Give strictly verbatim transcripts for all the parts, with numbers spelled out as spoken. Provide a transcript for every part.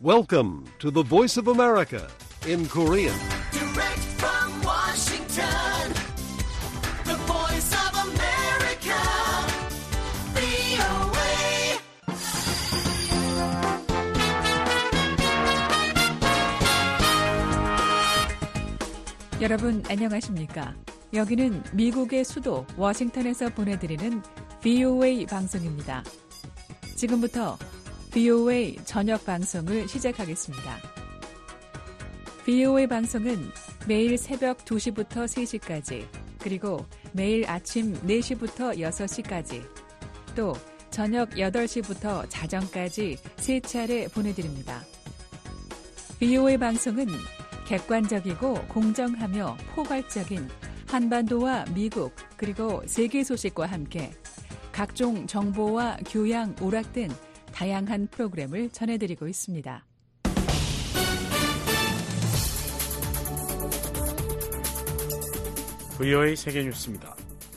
Welcome to the Voice of America in Korean. Direct from Washington, the Voice of America, 브이오에이. 여러분 안녕하십니까? 여기는 미국의 수도 워싱턴에서 보내드리는 브이오에이 방송입니다. 지금부터 브이오에이 저녁 방송을 시작하겠습니다. 브이오에이 방송은 매일 새벽 두 시부터 세 시까지, 그리고 매일 아침 네 시부터 여섯 시까지, 또 저녁 여덟 시부터 자정까지 세 차례 보내드립니다. 브이오에이 방송은 객관적이고 공정하며 포괄적인 한반도와 미국 그리고 세계 소식과 함께 각종 정보와 교양, 오락 등 다양한 프로그램을 전해드리고 있습니다. 브이오에이 세계뉴스입니다.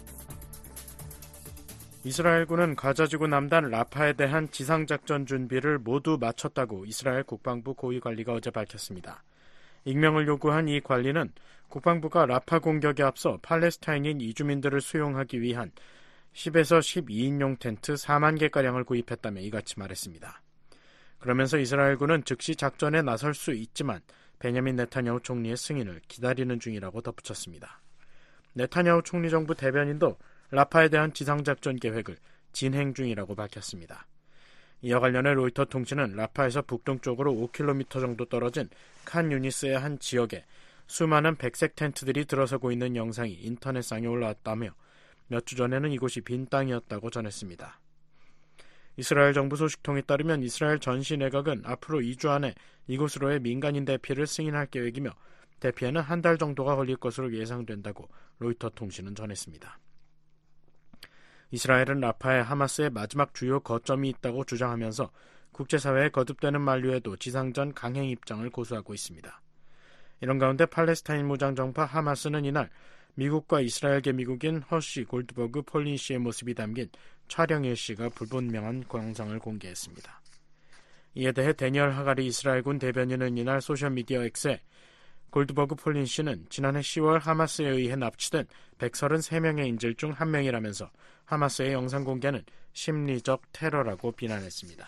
이스라엘군은 가자지구 남단 라파에 대한 지상작전 준비를 모두 마쳤다고 이스라엘 국방부 고위관리가 어제 밝혔습니다. 익명을 요구한 이 관리는 국방부가 라파 공격에 앞서 팔레스타인인 이주민들을 수용하기 위한 십에서 십이 인용 텐트 사만 개가량을 구입했다며 이같이 말했습니다. 그러면서 이스라엘군은 즉시 작전에 나설 수 있지만 베냐민 네타냐후 총리의 승인을 기다리는 중이라고 덧붙였습니다. 네타냐후 총리 정부 대변인도 라파에 대한 지상작전 계획을 진행 중이라고 밝혔습니다. 이와 관련해 로이터 통신은 라파에서 북동쪽으로 오 킬로미터 정도 떨어진 칸 유니스의 한 지역에 수많은 백색 텐트들이 들어서고 있는 영상이 인터넷상에 올라왔다며 몇 주 전에는 이곳이 빈 땅이었다고 전했습니다. 이스라엘 정부 소식통에 따르면 이스라엘 전시 내각은 앞으로 이 주 안에 이곳으로의 민간인 대피를 승인할 계획이며 대피에는 한 달 정도가 걸릴 것으로 예상된다고 로이터 통신은 전했습니다. 이스라엘은 라파에 하마스의 마지막 주요 거점이 있다고 주장하면서 국제사회에 거듭되는 만류에도 지상전 강행 입장을 고수하고 있습니다. 이런 가운데 팔레스타인 무장정파 하마스는 이날 미국과 이스라엘계 미국인 허쉬, 골드버그, 폴린 씨의 모습이 담긴 촬영 일시가 불분명한 영상을 공개했습니다. 이에 대해 데니얼 하가리 이스라엘군 대변인은 이날 소셜미디어 X에 골드버그, 폴린 씨는 지난해 시월 하마스에 의해 납치된 백삼십삼 명의 인질 중 한 명이라면서 하마스의 영상 공개는 심리적 테러라고 비난했습니다.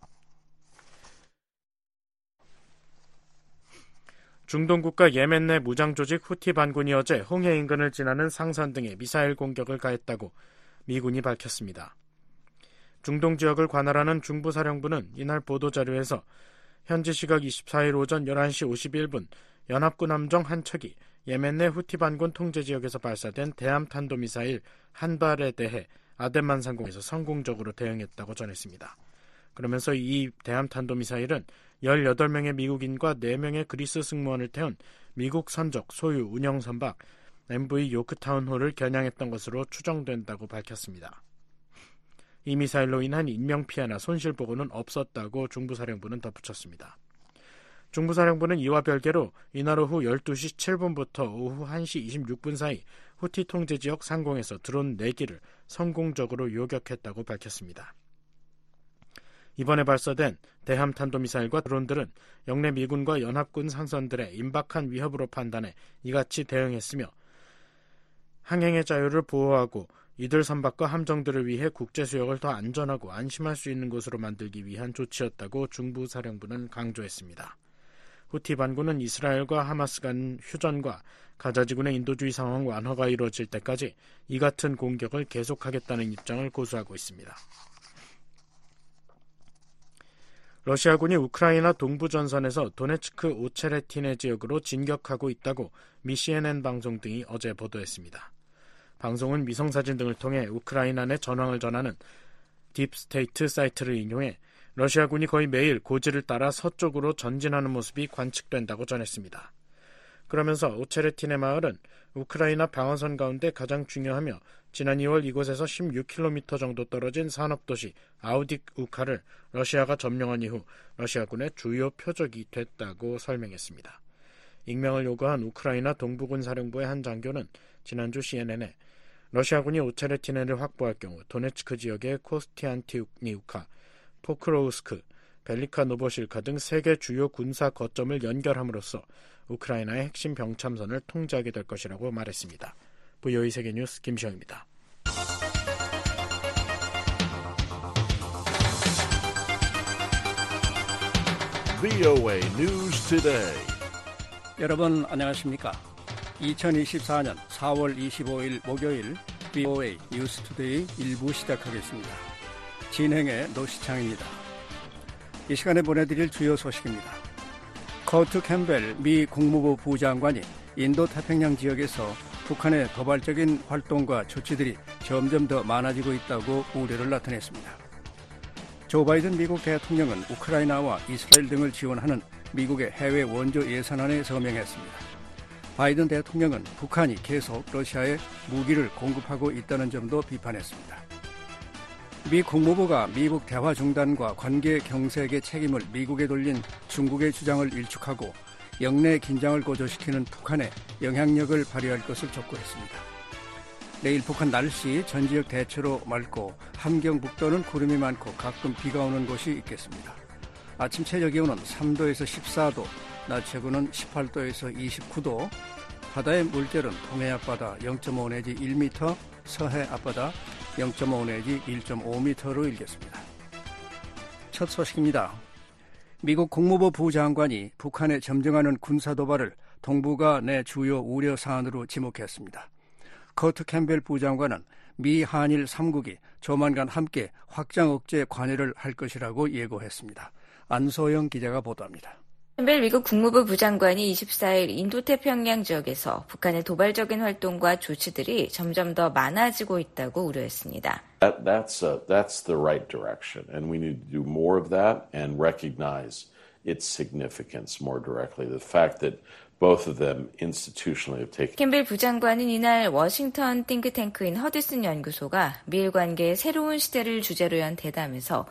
중동 국가 예멘 내 무장조직 후티 반군이 어제 홍해 인근을 지나는 상선 등에 미사일 공격을 가했다고 미군이 밝혔습니다. 중동 지역을 관할하는 중부사령부는 이날 보도자료에서 현지 시각 이십사일 오전 열한 시 오십일 분 연합군 함정 한 척이 예멘 내 후티 반군 통제지역에서 발사된 대함 탄도미사일 한 발에 대해 아덴만 상공에서 성공적으로 대응했다고 전했습니다. 그러면서 이 대함 탄도미사일은 열여덟 명의 미국인과 네 명의 그리스 승무원을 태운 미국 선적 소유 운영 선박 엠브이 요크타운호를 겨냥했던 것으로 추정된다고 밝혔습니다. 이 미사일로 인한 인명피해나 손실보고는 없었다고 중부사령부는 덧붙였습니다. 중부사령부는 이와 별개로 이날 오후 열두 시 칠 분부터 오후 한 시 이십육 분 사이 후티 통제지역 상공에서 드론 네 기를 성공적으로 요격했다고 밝혔습니다. 이번에 발사된 대함 탄도미사일과 드론들은 영내 미군과 연합군 상선들의 임박한 위협으로 판단해 이같이 대응했으며 항행의 자유를 보호하고 이들 선박과 함정들을 위해 국제수역을 더 안전하고 안심할 수 있는 곳으로 만들기 위한 조치였다고 중부사령부는 강조했습니다. 후티 반군은 이스라엘과 하마스 간 휴전과 가자지군의 인도주의 상황 완화가 이루어질 때까지 이 같은 공격을 계속하겠다는 입장을 고수하고 있습니다. 러시아군이 우크라이나 동부 전선에서 도네츠크 오체레티네 지역으로 진격하고 있다고 미 씨엔엔 방송 등이 어제 보도했습니다. 방송은 위성사진 등을 통해 우크라이나 내 전황을 전하는 딥스테이트 사이트를 인용해 러시아군이 거의 매일 고지를 따라 서쪽으로 전진하는 모습이 관측된다고 전했습니다. 그러면서 오체레티네 마을은 우크라이나 방어선 가운데 가장 중요하며 지난 이월 이곳에서 십육 킬로미터 정도 떨어진 산업도시 아우디우카를 러시아가 점령한 이후 러시아군의 주요 표적이 됐다고 설명했습니다. 익명을 요구한 우크라이나 동부군 사령부의 한 장교는 지난주 씨엔엔에 러시아군이 오체레티네를 확보할 경우 도네츠크 지역의 코스티안티니우카, 포크로우스크, 벨리카 노보실카 등 세 개 주요 군사 거점을 연결함으로써 우크라이나의 핵심 병참선을 통제하게 될 것이라고 말했습니다. 브이오에이 세계뉴스 김시영입니다. 브이오에이 News Today. 여러분 안녕하십니까? 이천이십사 년 사월 이십오일 목요일 브이오에이 뉴스 투데이 일 부 시작하겠습니다. 진행의 노시창입니다. 이 시간에 보내드릴 주요 소식입니다. 커트 캠벨 미 국무부 부장관이 인도太平양 지역에서 북한의 도발적인 활동과 조치들이 점점 더 많아지고 있다고 우려를 나타냈습니다. 조 바이든 미국 대통령은 우크라이나와 이스라엘 등을 지원하는 미국의 해외 원조 예산안에 서명했습니다. 바이든 대통령은 북한이 계속 러시아에 무기를 공급하고 있다는 점도 비판했습니다. 미 국무부가 미국 대화 중단과 관계 경색의 책임을 미국에 돌린 중국의 주장을 일축하고 영내 긴장을 고조시키는 북한에 영향력을 발휘할 것을 촉구했습니다. 내일 북한 날씨 전 지역 대체로 맑고 함경북도는 구름이 많고 가끔 비가 오는 곳이 있겠습니다. 아침 최저 기온은 삼 도에서 십사 도, 낮 최고는 십팔 도에서 이십구 도, 바다의 물결은 동해 앞바다 영 점 오 내지 일 미터, 서해 앞바다 영 점 오 내지 일 점 오 미터로 일겠습니다. 첫 소식입니다. 미국 국무부 부장관이 북한에 점증하는 군사도발을 동북아 내 주요 우려 사안으로 지목했습니다. 커트 캠벨 부장관은 미 한일 삼 국이 조만간 함께 확장 억제 관여를 할 것이라고 예고했습니다. 안소영 기자가 보도합니다. 캠벨 미국 국무부 부장관이 이십사일 인도태평양 지역에서 북한의 도발적인 활동과 조치들이 점점 더 많아지고 있다고 우려했습니다. That, that's, a, that's the right direction, and we need to do more of that and recognize its significance more directly. The fact that both of them institutionally have taken. 캠벨 부장관은 이날 워싱턴 띵크탱크인 허드슨 연구소가 미일 관계의 새로운 시대를 주제로 연 대담에서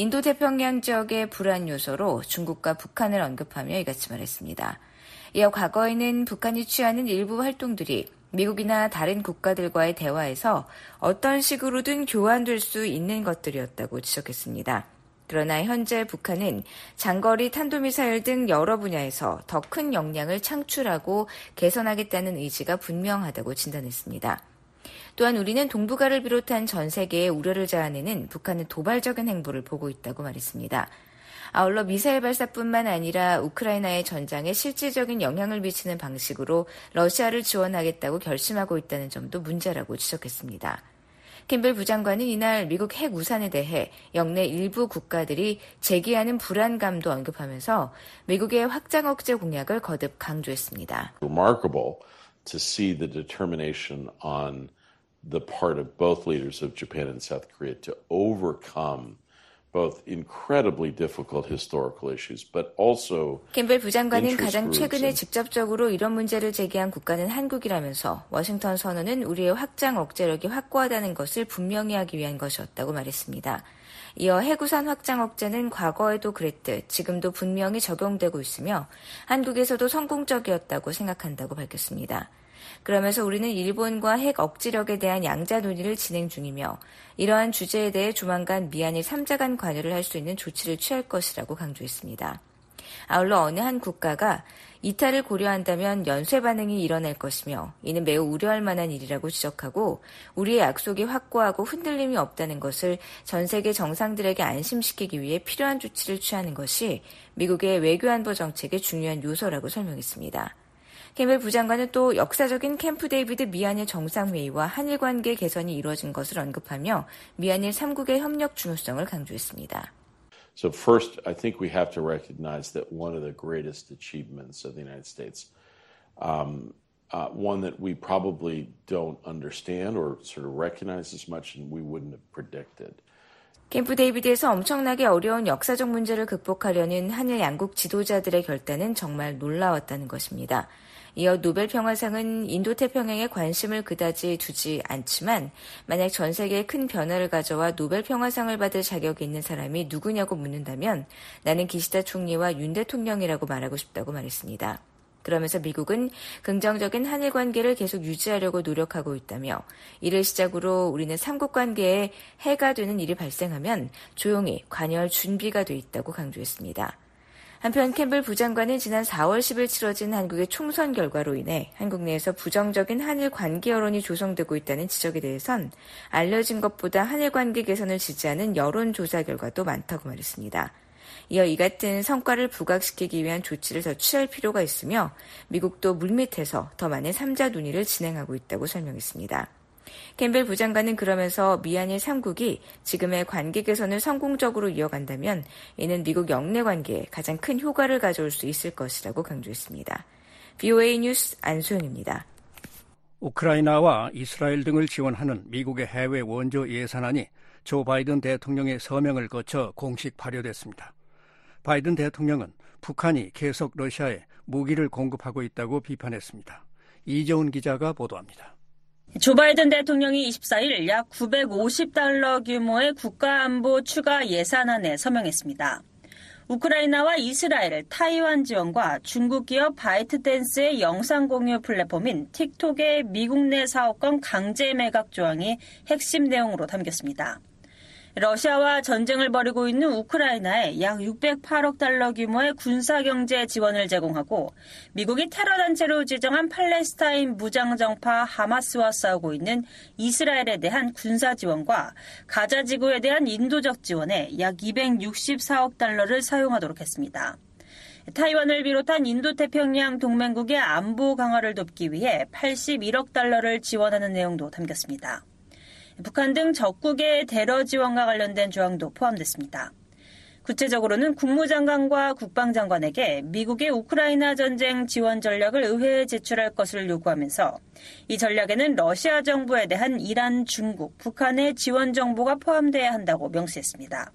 인도태평양 지역의 불안 요소로 중국과 북한을 언급하며 이같이 말했습니다. 이어 과거에는 북한이 취하는 일부 활동들이 미국이나 다른 국가들과의 대화에서 어떤 식으로든 교환될 수 있는 것들이었다고 지적했습니다. 그러나 현재 북한은 장거리 탄도미사일 등 여러 분야에서 더 큰 역량을 창출하고 개선하겠다는 의지가 분명하다고 진단했습니다. 또한 우리는 동북아를 비롯한 전 세계에 우려를 자아내는 북한의 도발적인 행보를 보고 있다고 말했습니다. 아울러 미사일 발사뿐만 아니라 우크라이나의 전장에 실질적인 영향을 미치는 방식으로 러시아를 지원하겠다고 결심하고 있다는 점도 문제라고 지적했습니다. 캠벨 부장관은 이날 미국 핵 우산에 대해 영내 일부 국가들이 제기하는 불안감도 언급하면서 미국의 확장 억제 공약을 거듭 강조했습니다. Remarkable to see the determination on the part of both leaders of Japan and South Korea to overcome both incredibly difficult historical issues, but also 캠벨 부장관은 가장 최근에 직접적으로 이런 문제를 제기한 국가는 한국이라면서 워싱턴 선언은 우리의 확장 억제력이 확고하다는 것을 분명히 하기 위한 것이었다고 말했습니다. 이어 해구산 확장 억제는 과거에도 그랬듯 지금도 분명히 적용되고 있으며 한국에서도 성공적이었다고 생각한다고 밝혔습니다. 그러면서 우리는 일본과 핵 억지력에 대한 양자 논의를 진행 중이며 이러한 주제에 대해 조만간 미한일 삼 자 간 관여를 할 수 있는 조치를 취할 것이라고 강조했습니다. 아울러 어느 한 국가가 이탈을 고려한다면 연쇄 반응이 일어날 것이며 이는 매우 우려할 만한 일이라고 지적하고 우리의 약속이 확고하고 흔들림이 없다는 것을 전 세계 정상들에게 안심시키기 위해 필요한 조치를 취하는 것이 미국의 외교안보 정책의 중요한 요소라고 설명했습니다. 캠벨 부장관은 또 역사적인 캠프 데이비드 미한일 정상회의와 한일 관계 개선이 이루어진 것을 언급하며 미한일 삼 국의 협력 중요성을 강조했습니다. So first, I think we have to recognize that one of the greatest achievements of the United States, um, uh, one that we probably don't understand or sort of recognize as much and we wouldn't have predicted. 캠프 데이비드에서 엄청나게 어려운 역사적 문제를 극복하려는 한일 양국 지도자들의 결단은 정말 놀라웠다는 것입니다. 이어 노벨 평화상은 인도태평양에 관심을 그다지 두지 않지만 만약 전 세계에 큰 변화를 가져와 노벨 평화상을 받을 자격이 있는 사람이 누구냐고 묻는다면 나는 기시다 총리와 윤 대통령이라고 말하고 싶다고 말했습니다. 그러면서 미국은 긍정적인 한일 관계를 계속 유지하려고 노력하고 있다며 이를 시작으로 우리는 삼국 관계에 해가 되는 일이 발생하면 조용히 관여할 준비가 돼 있다고 강조했습니다. 한편 캠벨 부장관은 지난 사월 십일 치러진 한국의 총선 결과로 인해 한국 내에서 부정적인 한일 관계 여론이 조성되고 있다는 지적에 대해선 알려진 것보다 한일 관계 개선을 지지하는 여론조사 결과도 많다고 말했습니다. 이어 이 같은 성과를 부각시키기 위한 조치를 더 취할 필요가 있으며 미국도 물밑에서 더 많은 삼자 논의를 진행하고 있다고 설명했습니다. 캠벨 부장관은 그러면서 미한일 삼국이 지금의 관계 개선을 성공적으로 이어간다면 이는 미국 영내 관계에 가장 큰 효과를 가져올 수 있을 것이라고 강조했습니다. 브이오에이 뉴스 안소영입니다. 우크라이나와 이스라엘 등을 지원하는 미국의 해외 원조 예산안이 조 바이든 대통령의 서명을 거쳐 공식 발효됐습니다. 바이든 대통령은 북한이 계속 러시아에 무기를 공급하고 있다고 비판했습니다. 이재훈 기자가 보도합니다. 조 바이든 대통령이 이십사일 약 구백오십 달러 규모의 국가안보 추가 예산안에 서명했습니다. 우크라이나와 이스라엘, 타이완 지원과 중국 기업 바이트댄스의 영상 공유 플랫폼인 틱톡의 미국 내 사업권 강제 매각 조항이 핵심 내용으로 담겼습니다. 러시아와 전쟁을 벌이고 있는 우크라이나에 약 육백팔억 달러 규모의 군사경제 지원을 제공하고 미국이 테러단체로 지정한 팔레스타인 무장정파 하마스와 싸우고 있는 이스라엘에 대한 군사 지원과 가자 지구에 대한 인도적 지원에 약 이백육십사억 달러를 사용하도록 했습니다. 타이완을 비롯한 인도태평양 동맹국의 안보 강화를 돕기 위해 팔십일억 달러를 지원하는 내용도 담겼습니다. 북한 등 적국의 테러 지원과 관련된 조항도 포함됐습니다. 구체적으로는 국무장관과 국방장관에게 미국의 우크라이나 전쟁 지원 전략을 의회에 제출할 것을 요구하면서 이 전략에는 러시아 정부에 대한 이란, 중국, 북한의 지원 정보가 포함돼야 한다고 명시했습니다.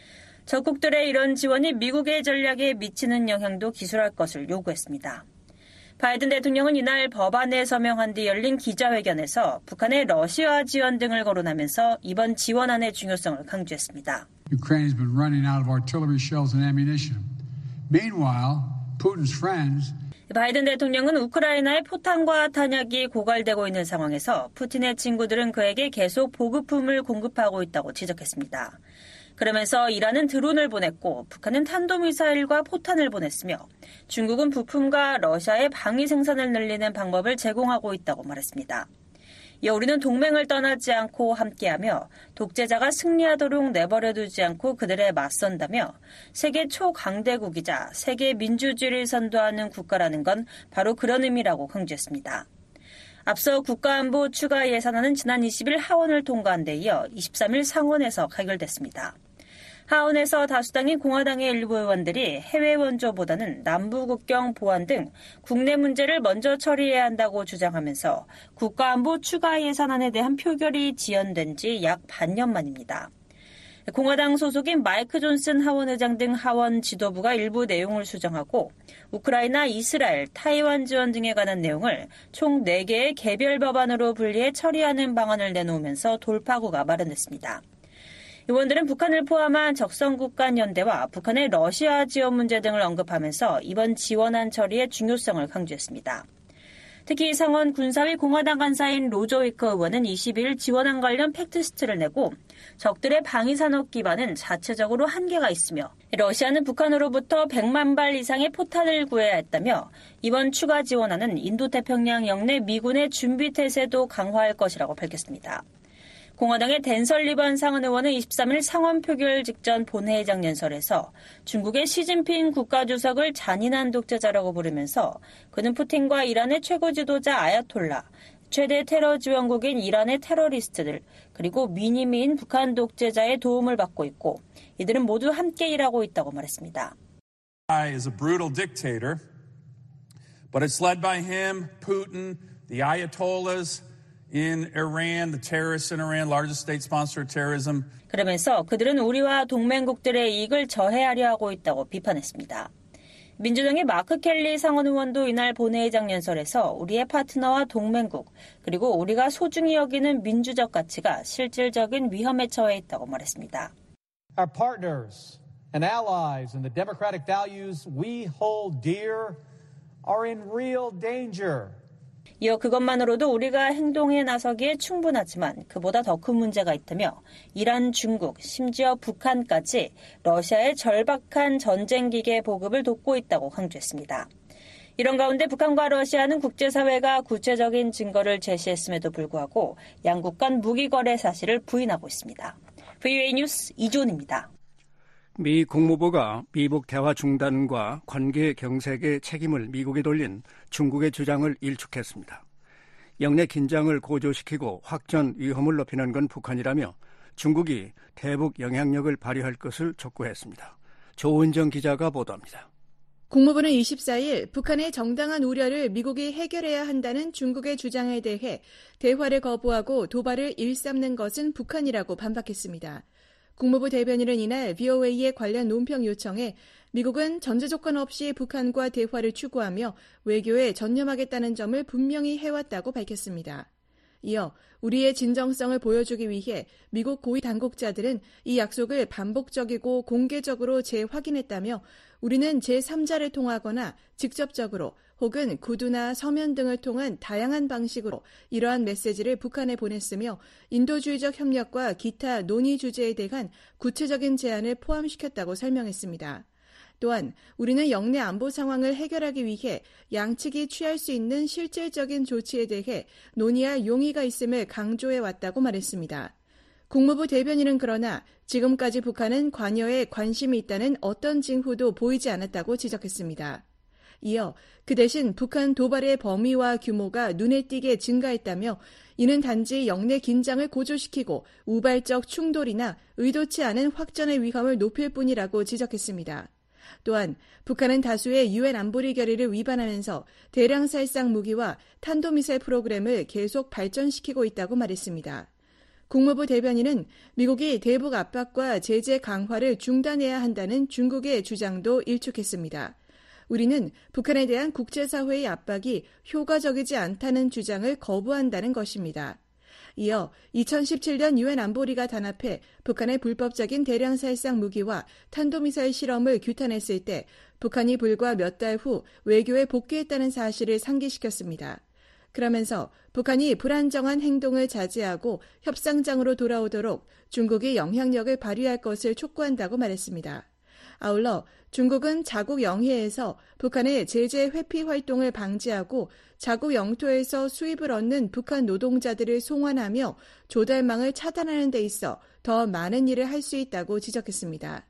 적국들의 이런 지원이 미국의 전략에 미치는 영향도 기술할 것을 요구했습니다. 바이든 대통령은 이날 법안에 서명한 뒤 열린 기자회견에서 북한의 러시아 지원 등을 거론하면서 이번 지원안의 중요성을 강조했습니다. Ukraine has been running out of artillery shells and ammunition. Meanwhile, Putin's friends 바이든 대통령은 우크라이나의 포탄과 탄약이 고갈되고 있는 상황에서 푸틴의 친구들은 그에게 계속 보급품을 공급하고 있다고 지적했습니다. 그러면서 이란은 드론을 보냈고 북한은 탄도미사일과 포탄을 보냈으며 중국은 부품과 러시아의 방위 생산을 늘리는 방법을 제공하고 있다고 말했습니다. 이어 우리는 동맹을 떠나지 않고 함께하며 독재자가 승리하도록 내버려두지 않고 그들에 맞선다며 세계 초강대국이자 세계 민주주의를 선도하는 국가라는 건 바로 그런 의미라고 강조했습니다. 앞서 국가안보 추가 예산안은 지난 이십일 하원을 통과한 데 이어 이십삼일 상원에서 가결됐습니다. 하원에서 다수당인 공화당의 일부 의원들이 해외 원조보다는 남부 국경 보안 등 국내 문제를 먼저 처리해야 한다고 주장하면서 국가안보 추가 예산안에 대한 표결이 지연된 지 약 반년 만입니다. 공화당 소속인 마이크 존슨 하원의장 등 하원 지도부가 일부 내용을 수정하고 우크라이나, 이스라엘, 타이완 지원 등에 관한 내용을 총 네 개의 개별 법안으로 분리해 처리하는 방안을 내놓으면서 돌파구가 마련됐습니다. 의원들은 북한을 포함한 적성국 간 연대와 북한의 러시아 지원 문제 등을 언급하면서 이번 지원안 처리의 중요성을 강조했습니다. 특히 상원 군사위 공화당 간사인 로저 위커 의원은 이십일 지원안 관련 팩트시트를 내고 적들의 방위산업 기반은 자체적으로 한계가 있으며 러시아는 북한으로부터 백만 발 이상의 포탄을 구해야 했다며 이번 추가 지원안은 인도태평양 영내 미군의 준비태세도 강화할 것이라고 밝혔습니다. 공화당의 댄 설리번 상원 의원은 이십삼일 상원 표결 직전 본회의장 연설에서 중국의 시진핑 국가주석을 잔인한 독재자라고 부르면서 그는 푸틴과 이란의 최고 지도자 아야톨라, 최대 테러 지원국인 이란의 테러리스트들, 그리고 미니미인 북한 독재자의 도움을 받고 있고 이들은 모두 함께 일하고 있다고 말했습니다. is a brutal dictator, but it's led by him, Putin, the Ayatollahs, in Iran, the terrorists in Iran, largest state sponsor of terrorism. 그러면서 그들은 우리와 동맹국들의 이익을 저해하려 하고 있다고 비판했습니다. 민주당의 마크 켈리 상원 의원도 이날 본회의장 연설에서 우리의 파트너와 동맹국, 그리고 우리가 소중히 여기는 민주적 가치가 실질적인 위험에 처해 있다고 말했습니다. Our partners and allies and the democratic values we hold dear are in real danger. 이어 그것만으로도 우리가 행동에 나서기에 충분하지만 그보다 더 큰 문제가 있다며 이란, 중국, 심지어 북한까지 러시아의 절박한 전쟁기계 보급을 돕고 있다고 강조했습니다. 이런 가운데 북한과 러시아는 국제사회가 구체적인 증거를 제시했음에도 불구하고 양국 간 무기 거래 사실을 부인하고 있습니다. 브이오에이 뉴스 이존입니다. 미 국무부가 미북 대화 중단과 관계 경색의 책임을 미국에 돌린 중국의 주장을 일축했습니다. 영내 긴장을 고조시키고 확전 위험을 높이는 건 북한이라며 중국이 대북 영향력을 발휘할 것을 촉구했습니다. 조은정 기자가 보도합니다. 국무부는 이십사일 북한의 정당한 우려를 미국이 해결해야 한다는 중국의 주장에 대해 대화를 거부하고 도발을 일삼는 것은 북한이라고 반박했습니다. 국무부 대변인은 이날 브이오에이의 관련 논평 요청에 미국은 전제 조건 없이 북한과 대화를 추구하며 외교에 전념하겠다는 점을 분명히 해왔다고 밝혔습니다. 이어 우리의 진정성을 보여주기 위해 미국 고위 당국자들은 이 약속을 반복적이고 공개적으로 재확인했다며 우리는 제삼자를 통하거나 직접적으로 혹은 구두나 서면 등을 통한 다양한 방식으로 이러한 메시지를 북한에 보냈으며 인도주의적 협력과 기타 논의 주제에 대한 구체적인 제안을 포함시켰다고 설명했습니다. 또한 우리는 영내 안보 상황을 해결하기 위해 양측이 취할 수 있는 실질적인 조치에 대해 논의할 용의가 있음을 강조해왔다고 말했습니다. 국무부 대변인은 그러나 지금까지 북한은 관여에 관심이 있다는 어떤 징후도 보이지 않았다고 지적했습니다. 이어 그 대신 북한 도발의 범위와 규모가 눈에 띄게 증가했다며 이는 단지 영내 긴장을 고조시키고 우발적 충돌이나 의도치 않은 확전의 위험을 높일 뿐이라고 지적했습니다. 또한 북한은 다수의 유엔 안보리 결의를 위반하면서 대량 살상 무기와 탄도미사일 프로그램을 계속 발전시키고 있다고 말했습니다. 국무부 대변인은 미국이 대북 압박과 제재 강화를 중단해야 한다는 중국의 주장도 일축했습니다. 우리는 북한에 대한 국제사회의 압박이 효과적이지 않다는 주장을 거부한다는 것입니다. 이어 이천십칠년 유엔 안보리가 단합해 북한의 불법적인 대량 살상 무기와 탄도미사일 실험을 규탄했을 때 북한이 불과 몇 달 후 외교에 복귀했다는 사실을 상기시켰습니다. 그러면서 북한이 불안정한 행동을 자제하고 협상장으로 돌아오도록 중국이 영향력을 발휘할 것을 촉구한다고 말했습니다. 아울러 중국은 자국 영해에서 북한의 제재 회피 활동을 방지하고 자국 영토에서 수입을 얻는 북한 노동자들을 송환하며 조달망을 차단하는 데 있어 더 많은 일을 할 수 있다고 지적했습니다.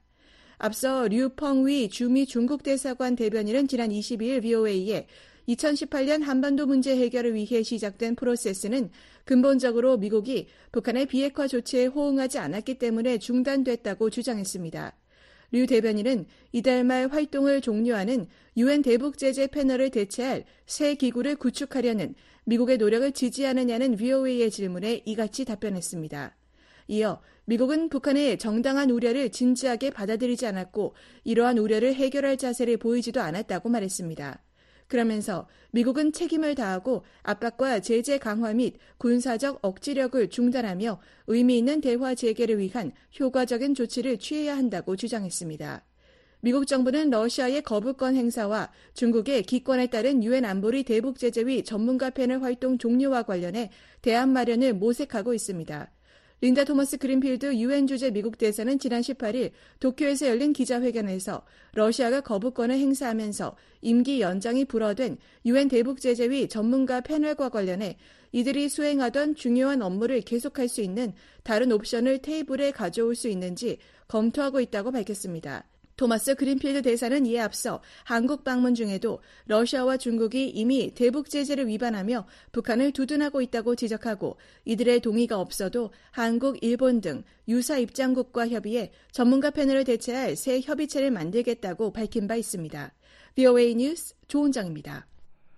앞서 류펑위 주미 중국 대사관 대변인은 지난 이십이일 브이오에이에 이천십팔년 한반도 문제 해결을 위해 시작된 프로세스는 근본적으로 미국이 북한의 비핵화 조치에 호응하지 않았기 때문에 중단됐다고 주장했습니다. 류 대변인은 이달 말 활동을 종료하는 유엔 대북제재 패널을 대체할 새 기구를 구축하려는 미국의 노력을 지지하느냐는 브이오에이의 질문에 이같이 답변했습니다. 이어 미국은 북한의 정당한 우려를 진지하게 받아들이지 않았고 이러한 우려를 해결할 자세를 보이지도 않았다고 말했습니다. 그러면서 미국은 책임을 다하고 압박과 제재 강화 및 군사적 억지력을 중단하며 의미 있는 대화 재개를 위한 효과적인 조치를 취해야 한다고 주장했습니다. 미국 정부는 러시아의 거부권 행사와 중국의 기권에 따른 유엔 안보리 대북제재위 전문가 패널 활동 종료와 관련해 대안 마련을 모색하고 있습니다. 린다 토머스 그린필드 유엔 주재 미국 대사는 지난 십팔일 도쿄에서 열린 기자회견에서 러시아가 거부권을 행사하면서 임기 연장이 불어된 유엔 대북제재위 전문가 패널과 관련해 이들이 수행하던 중요한 업무를 계속할 수 있는 다른 옵션을 테이블에 가져올 수 있는지 검토하고 있다고 밝혔습니다. 토마스 그린필드 대사는 이에 앞서 한국 방문 중에도 러시아와 중국이 이미 대북 제재를 위반하며 북한을 두둔하고 있다고 지적하고 이들의 동의가 없어도 한국, 일본 등 유사 입장국과 협의해 전문가 패널을 대체할 새 협의체를 만들겠다고 밝힌 바 있습니다. 브이오에이 뉴스 조은정입니다.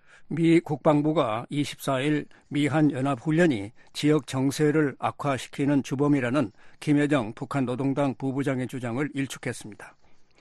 미 국방부가 이십사일 미한 연합훈련이 지역 정세를 악화시키는 주범이라는 김여정 북한 노동당 부부장의 주장을 일축했습니다.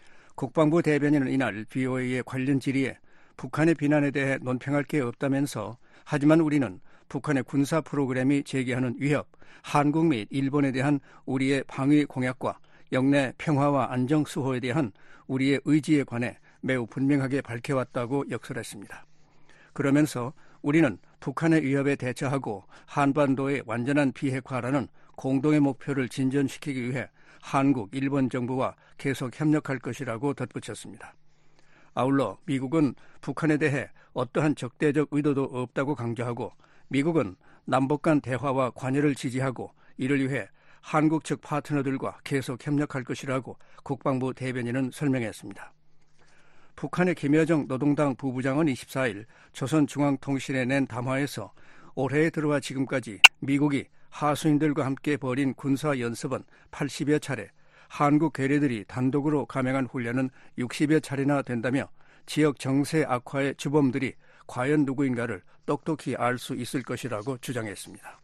국방부 대변인은 이날 브이오에이의 관련 질의에 북한의 비난에 대해 논평할 게 없다면서 하지만 우리는 북한의 군사 프로그램이 제기하는 위협, 한국 및 일본에 대한 우리의 방위 공약과 영내 평화와 안정 수호에 대한 우리의 의지에 관해 매우 분명하게 밝혀왔다고 역설했습니다. 그러면서 우리는 북한의 위협에 대처하고 한반도의 완전한 비핵화라는 공동의 목표를 진전시키기 위해 한국, 일본 정부와 계속 협력할 것이라고 덧붙였습니다. 아울러 미국은 북한에 대해 어떠한 적대적 의도도 없다고 강조하고 미국은 남북 간 대화와 관여를 지지하고 이를 위해 한국 측 파트너들과 계속 협력할 것이라고 국방부 대변인은 설명했습니다. 북한의 김여정 노동당 부부장은 이십사일 조선중앙통신에 낸 담화에서 올해에 들어와 지금까지 미국이 하수인들과 함께 벌인 군사연습은 팔십여 차례, 한국 괴뢰들이 단독으로 감행한 훈련은 육십여 차례나 된다며 지역 정세 악화의 주범들이 과연 누구인가를 똑똑히 알 수 있을 것이라고 주장했습니다.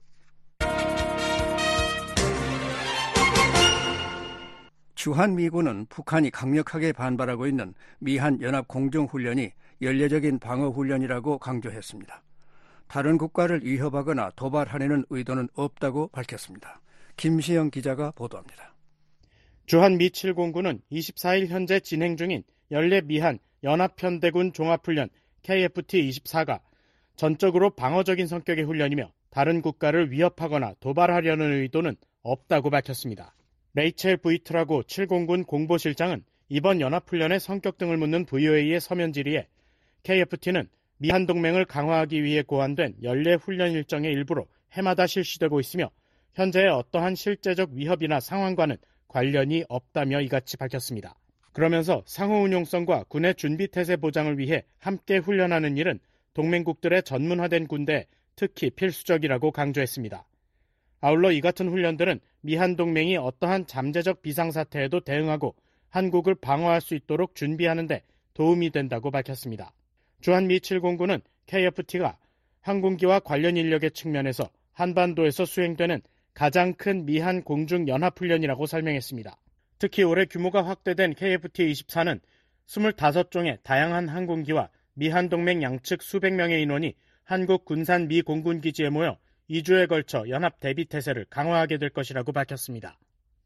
주한미군은 북한이 강력하게 반발하고 있는 미한 연합 공중훈련이 연례적인 방어훈련이라고 강조했습니다. 다른 국가를 위협하거나 도발하려는 의도는 없다고 밝혔습니다. 김시영 기자가 보도합니다. 주한 미 칠공군은 이십사일 현재 진행 중인 연례 미한 연합편대군 종합훈련 케이에프티 이십사가 전적으로 방어적인 성격의 훈련이며 다른 국가를 위협하거나 도발하려는 의도는 없다고 밝혔습니다. 레이첼 브이트라고 칠공군 공보실장은 이번 연합훈련의 성격 등을 묻는 브이오에이의 서면 질의에 케이에프티는 미한동맹을 강화하기 위해 고안된 연례 훈련 일정의 일부로 해마다 실시되고 있으며 현재의 어떠한 실제적 위협이나 상황과는 관련이 없다며 이같이 밝혔습니다. 그러면서 상호 운용성과 군의 준비태세 보장을 위해 함께 훈련하는 일은 동맹국들의 전문화된 군대에 특히 필수적이라고 강조했습니다. 아울러 이 같은 훈련들은 미한동맹이 어떠한 잠재적 비상사태에도 대응하고 한국을 방어할 수 있도록 준비하는 데 도움이 된다고 밝혔습니다. 주한미 칠공군은 케이에프티가 항공기와 관련 인력의 측면에서 한반도에서 수행되는 가장 큰 미한 공중연합훈련이라고 설명했습니다. 특히 올해 규모가 확대된 케이에프티 이십사는 이십오 종의 다양한 항공기와 미한동맹 양측 수백 명의 인원이 한국 군산 미 공군기지에 모여 이 주에 걸쳐 연합 대비태세를 강화하게 될 것이라고 밝혔습니다.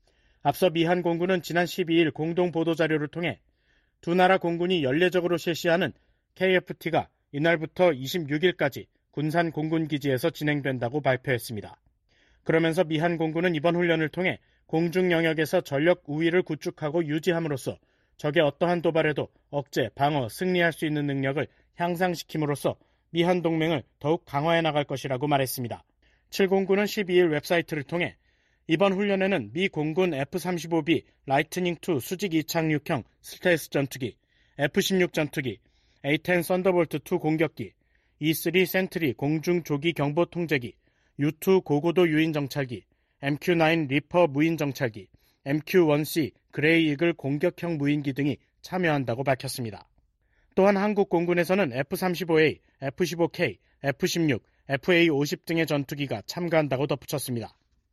앞서 미한 공군은 지난 십이일 공동 보도자료를 통해 두 나라 공군이 연례적으로 실시하는 케이에프티가 이날부터 이십육일까지 군산 공군기지에서 진행된다고 발표했습니다. 그러면서 미한 공군은 이번 훈련을 통해 공중 영역에서 전력 우위를 구축하고 유지함으로써 적의 어떠한 도발에도 억제, 방어, 승리할 수 있는 능력을 향상시킴으로써 미한 동맹을 더욱 강화해 나갈 것이라고 말했습니다. 칠공군은 십이일 웹사이트를 통해 이번 훈련에는 미 공군 에프 삼십오 비 라이트닝 투 수직 이착륙형 스텔스 전투기, 에프 십육 전투기, 에이 텐 썬더볼트 투 공격기, 이 쓰리 센트리 공중 조기 경보 통제기, 유 투 고고도 유인 정찰기, 엠 큐 나인 리퍼 무인 정찰기, 엠 큐 원 씨 그레이 이글 공격형 무인기 등이 참여한다고 밝혔습니다. 또한 한국 공군에서는 에프 삼십오 에이, 에프 십오 케이, 에프 십육, 에프 에이 오십 등의 전투기가 참가한다고 덧붙였습니다.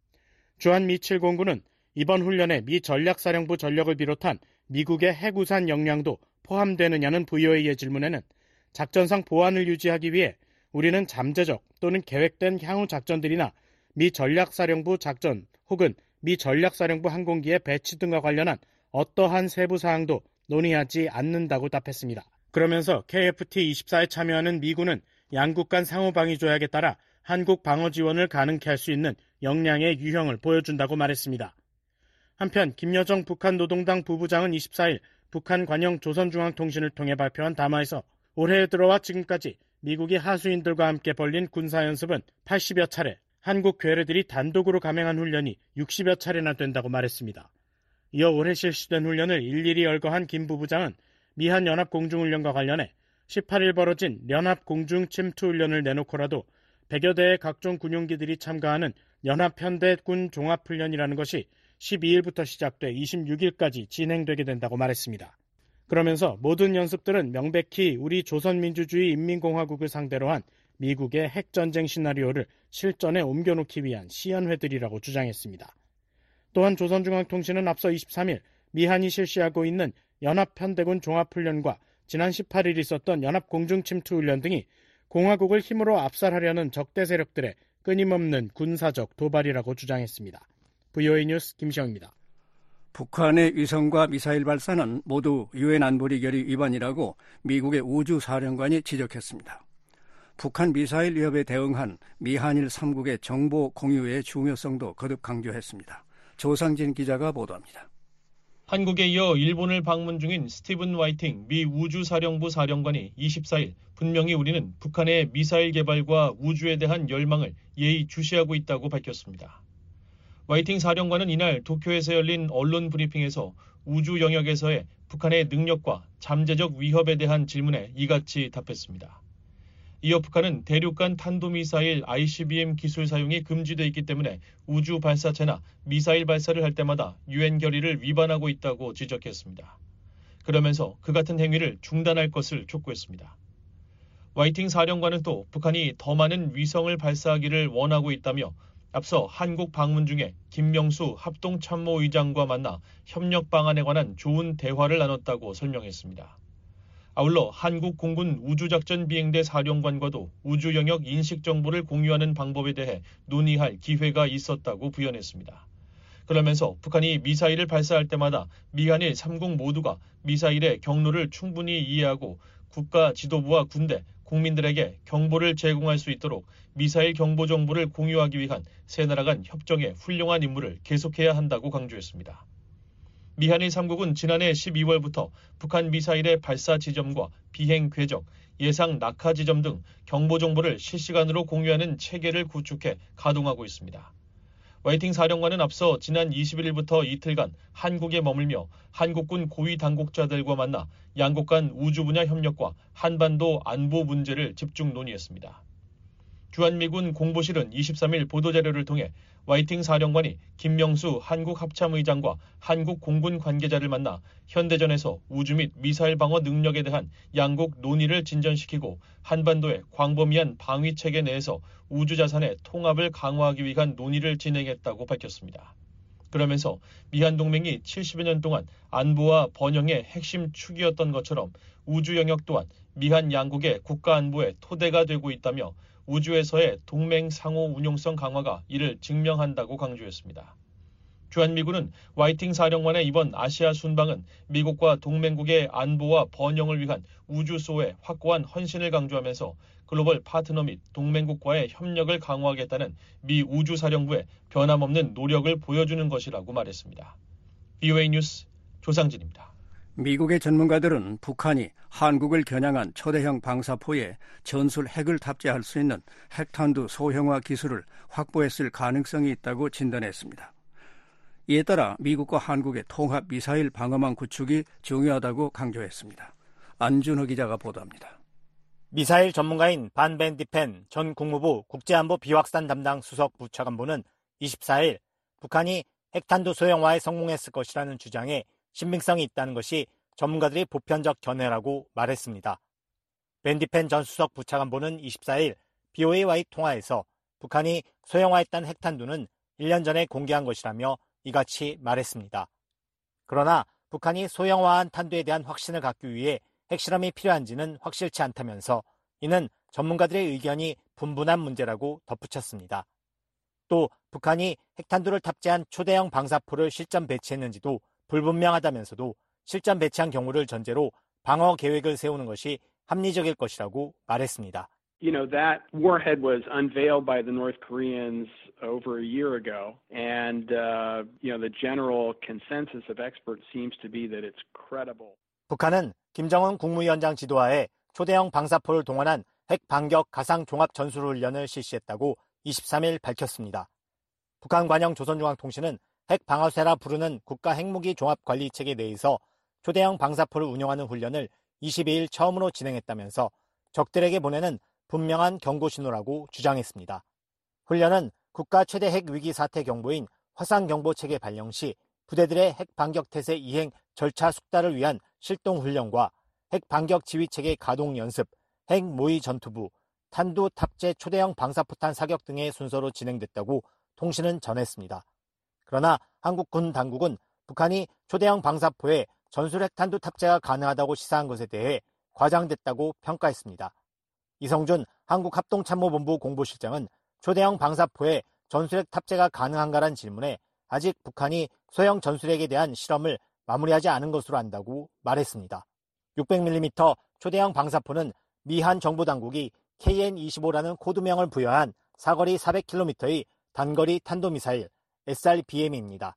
주한미 칠공군은 이번 훈련에 미 전략사령부 전력을 비롯한 미국의 해구산 역량도 포함되느냐는 브이오에이의 질문에는 작전상 보안을 유지하기 위해 우리는 잠재적 또는 계획된 향후 작전들이나 미 전략사령부 작전 혹은 미 전략사령부 항공기의 배치 등과 관련한 어떠한 세부 사항도 논의하지 않는다고 답했습니다. 그러면서 케이에프티 이십사에 참여하는 미군은 양국 간 상호방위 조약에 따라 한국 방어 지원을 가능케 할 수 있는 역량의 유형을 보여준다고 말했습니다. 한편 김여정 북한 노동당 부부장은 이십사일 북한 관영 조선중앙통신을 통해 발표한 담화에서 올해에 들어와 지금까지 미국이 하수인들과 함께 벌린 군사연습은 팔십여 차례, 한국 괴뢰들이 단독으로 감행한 훈련이 육십여 차례나 된다고 말했습니다. 이어 올해 실시된 훈련을 일일이 열거한 김 부부장은 미한 연합공중훈련과 관련해 십팔일 벌어진 연합공중침투훈련을 내놓고라도 백여 대의 각종 군용기들이 참가하는 연합편대군 종합훈련이라는 것이 십이일부터 시작돼 이십육일까지 진행되게 된다고 말했습니다. 그러면서 모든 연습들은 명백히 우리 조선민주주의 인민공화국을 상대로 한 미국의 핵전쟁 시나리오를 실전에 옮겨놓기 위한 시연회들이라고 주장했습니다. 또한 조선중앙통신은 앞서 이십삼일 미한이 실시하고 있는 연합편대군 종합훈련과 지난 십팔일 있었던 연합공중침투훈련 등이 공화국을 힘으로 압살하려는 적대 세력들의 끊임없는 군사적 도발이라고 주장했습니다. 브이오에이 뉴스 김시영입니다. 북한의 위성과 미사일 발사는 모두 유엔 안보리 결의 위반이라고 미국의 우주사령관이 지적했습니다. 북한 미사일 위협에 대응한 미한일 삼 국의 정보 공유의 중요성도 거듭 강조했습니다. 조상진 기자가 보도합니다. 한국에 이어 일본을 방문 중인 스티븐 화이팅 미 우주사령부 사령관이 이십사일 분명히 우리는 북한의 미사일 개발과 우주에 대한 열망을 예의주시하고 있다고 밝혔습니다. 화이팅 사령관은 이날 도쿄에서 열린 언론 브리핑에서 우주 영역에서의 북한의 능력과 잠재적 위협에 대한 질문에 이같이 답했습니다. 이어 북한은 대륙간 탄도미사일 아이씨비엠 기술 사용이 금지돼 있기 때문에 우주 발사체나 미사일 발사를 할 때마다 유엔 결의를 위반하고 있다고 지적했습니다. 그러면서 그 같은 행위를 중단할 것을 촉구했습니다. 화이팅 사령관은 또 북한이 더 많은 위성을 발사하기를 원하고 있다며 앞서 한국 방문 중에 김명수 합동참모의장과 만나 협력 방안에 관한 좋은 대화를 나눴다고 설명했습니다. 아울러 한국 공군 우주작전 비행대 사령관과도 우주 영역 인식 정보를 공유하는 방법에 대해 논의할 기회가 있었다고 부연했습니다. 그러면서 북한이 미사일을 발사할 때마다 미한일 삼 국 모두가 미사일의 경로를 충분히 이해하고 국가 지도부와 군대, 국민들에게 경보를 제공할 수 있도록 미사일 경보 정보를 공유하기 위한 세 나라 간 협정의 훌륭한 임무를 계속해야 한다고 강조했습니다. 미한일 삼 국은 지난해 십이월부터 북한 미사일의 발사 지점과 비행 궤적, 예상 낙하 지점 등 경보 정보를 실시간으로 공유하는 체계를 구축해 가동하고 있습니다. 화이팅 사령관은 앞서 지난 이십일일부터 이틀간 한국에 머물며 한국군 고위 당국자들과 만나 양국 간 우주 분야 협력과 한반도 안보 문제를 집중 논의했습니다. 주한미군 공보실은 이십삼일 보도자료를 통해 화이팅 사령관이 김명수 한국합참의장과 한국 공군 관계자를 만나 현대전에서 우주 및 미사일 방어 능력에 대한 양국 논의를 진전시키고 한반도의 광범위한 방위체계 내에서 우주자산의 통합을 강화하기 위한 논의를 진행했다고 밝혔습니다. 그러면서 미한동맹이 칠십여 년 동안 안보와 번영의 핵심 축이었던 것처럼 우주 영역 또한 미한 양국의 국가안보의 토대가 되고 있다며 우주에서의 동맹 상호 운용성 강화가 이를 증명한다고 강조했습니다. 주한미군은 화이팅 사령관의 이번 아시아 순방은 미국과 동맹국의 안보와 번영을 위한 우주소의 확고한 헌신을 강조하면서 글로벌 파트너 및 동맹국과의 협력을 강화하겠다는 미 우주사령부의 변함없는 노력을 보여주는 것이라고 말했습니다. 브이오에이 뉴스 조상진입니다. 미국의 전문가들은 북한이 한국을 겨냥한 초대형 방사포에 전술 핵을 탑재할 수 있는 핵탄두 소형화 기술을 확보했을 가능성이 있다고 진단했습니다. 이에 따라 미국과 한국의 통합 미사일 방어망 구축이 중요하다고 강조했습니다. 안준호 기자가 보도합니다. 미사일 전문가인 반 벤디펜 전 국무부 국제안보 비확산 담당 수석 부차관보는 이십사일 북한이 핵탄두 소형화에 성공했을 것이라는 주장에 신빙성이 있다는 것이 전문가들의 보편적 견해라고 말했습니다. 벤디펜 전 수석 부차관보는 이십사일 브이오에이와의 통화에서 북한이 소형화했다는 핵탄두는 일 년 전에 공개한 것이라며 이같이 말했습니다. 그러나 북한이 소형화한 탄두에 대한 확신을 갖기 위해 핵실험이 필요한지는 확실치 않다면서 이는 전문가들의 의견이 분분한 문제라고 덧붙였습니다. 또 북한이 핵탄두를 탑재한 초대형 방사포를 실전 배치했는지도 불분명하다면서도 실전 배치한 경우를 전제로 방어 계획을 세우는 것이 합리적일 것이라고 말했습니다. You know, that warhead was unveiled by the North Koreans over a year ago, and uh, you know, the general consensus of experts seems to be that it's credible. 북한은 김정은 국무위원장 지도하에 초대형 방사포를 동원한 핵 반격 가상 종합 전술훈련을 실시했다고 이십삼일 밝혔습니다. 북한 관영 조선중앙통신은 핵 방어쇠라 부르는 국가 핵무기 종합관리체계 내에서 초대형 방사포를 운용하는 훈련을 이십이일 처음으로 진행했다면서 적들에게 보내는 분명한 경고 신호라고 주장했습니다. 훈련은 국가 최대 핵 위기 사태 경보인 화상경보체계 발령 시 부대들의 핵 반격 태세 이행 절차 숙달을 위한 실동 훈련과 핵 반격 지휘체계 가동 연습, 핵 모의 전투부, 탄두 탑재 초대형 방사포탄 사격 등의 순서로 진행됐다고 통신은 전했습니다. 그러나 한국 군 당국은 북한이 초대형 방사포에 전술 핵탄두 탑재가 가능하다고 시사한 것에 대해 과장됐다고 평가했습니다. 이성준 한국합동참모본부 공보실장은 초대형 방사포에 전술핵 탑재가 가능한가란 질문에 아직 북한이 소형 전술핵에 대한 실험을 마무리하지 않은 것으로 안다고 말했습니다. 육백 밀리미터 초대형 방사포는 미한 정부 당국이 케이엔 이십오라는 코드명을 부여한 사거리 사백 킬로미터의 단거리 탄도미사일 에스알비엠입니다.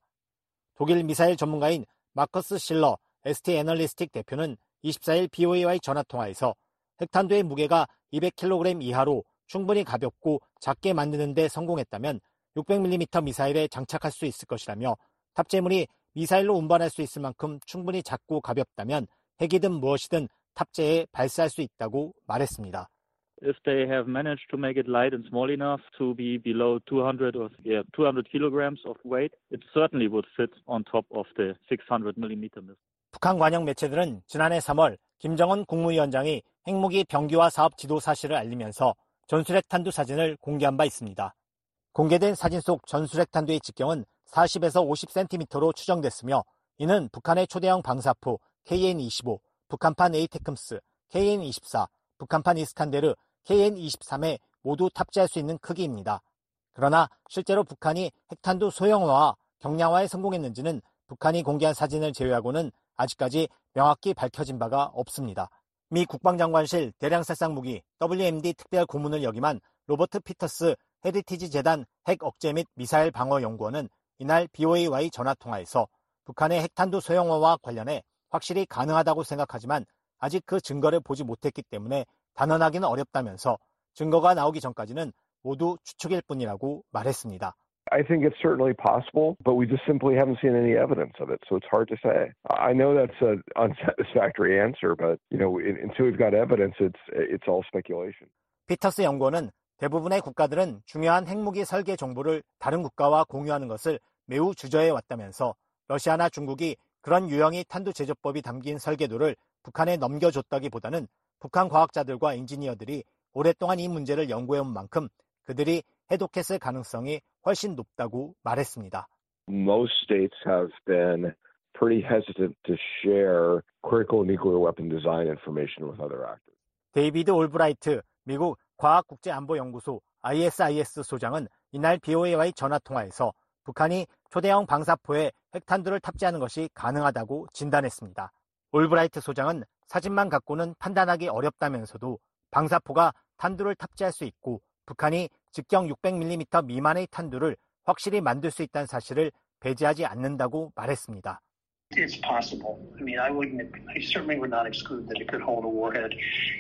독일 미사일 전문가인 마커스 실러 에스티 애널리스틱 대표는 이십사일 비오에이와의 전화통화에서 핵탄두의 무게가 이백 킬로그램 이하로 충분히 가볍고 작게 만드는 데 성공했다면 육백 밀리미터 미사일에 장착할 수 있을 것이라며 탑재물이 미사일로 운반할 수 있을 만큼 충분히 작고 가볍다면 핵이든 무엇이든 탑재해 발사할 수 있다고 말했습니다. If they have managed to make it light and small enough to be below two hundred or yeah, two hundred kilograms of weight, it certainly would fit on top of the six hundred millimeter missile. 북한 관영 매체들은 지난해 삼월 김정은 국무위원장이 핵무기 병기화 사업 지도 사실을 알리면서 전술핵 탄두 사진을 공개한 바 있습니다. 공개된 사진 속 전술핵 탄두의 직경은 사십에서 오십 센티미터로 추정됐으며 이는 북한의 초대형 방사포 케이엔 이십오, 북한판 에이테크스, 케이엔 이십사, 북한판 이스칸데르, 케이엔 이십삼에 모두 탑재할 수 있는 크기입니다. 그러나 실제로 북한이 핵탄두 소형화와 경량화에 성공했는지는 북한이 공개한 사진을 제외하고는 아직까지 명확히 밝혀진 바가 없습니다. 미 국방장관실 대량살상 무기 더블유엠디 특별 고문을 역임한 로버트 피터스 헤리티지 재단 핵 억제 및 미사일 방어 연구원은 이날 비오에이와의 전화통화에서 북한의 핵탄두 소형화와 관련해 확실히 가능하다고 생각하지만 아직 그 증거를 보지 못했기 때문에 단언하기는 어렵다면서 증거가 나오기 전까지는 모두 추측일 뿐이라고 말했습니다. I think it's certainly possible, but we just simply haven't seen any evidence of it, so it's hard to say. I know that's an unsatisfactory answer, but you know, until we've got evidence, it's it's all speculation. 피터스 연구원은 대부분의 국가들은 중요한 핵무기 설계 정보를 다른 국가와 공유하는 것을 매우 주저해 왔다면서 러시아나 중국이 그런 유형의 탄두 제조법이 담긴 설계도를 북한에 넘겨줬다기보다는 북한 과학자들과 엔지니어들이 오랫동안 이 문제를 연구해온 만큼 그들이 해독했을 가능성이 훨씬 높다고 말했습니다. Most states have been pretty hesitant to share critical nuclear weapon design information with other actors. 데이비드 올브라이트 미국 과학국제안보연구소 아이에스아이에스 소장은 이날 비오에이와의 전화통화에서 북한이 초대형 방사포에 핵탄두를 탑재하는 것이 가능하다고 진단했습니다. 올브라이트 소장은 사진만 갖고는 판단하기 어렵다면서도 방사포가 탄두를 탑재할 수 있고 북한이 직경 육백 밀리미터 미만의 탄두를 확실히 만들 수 있다는 사실을 배제하지 않는다고 말했습니다. It's possible. I mean, I wouldn't. I certainly would not exclude that it could hold a warhead,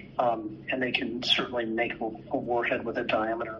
um, and they can certainly make a warhead with a diameter.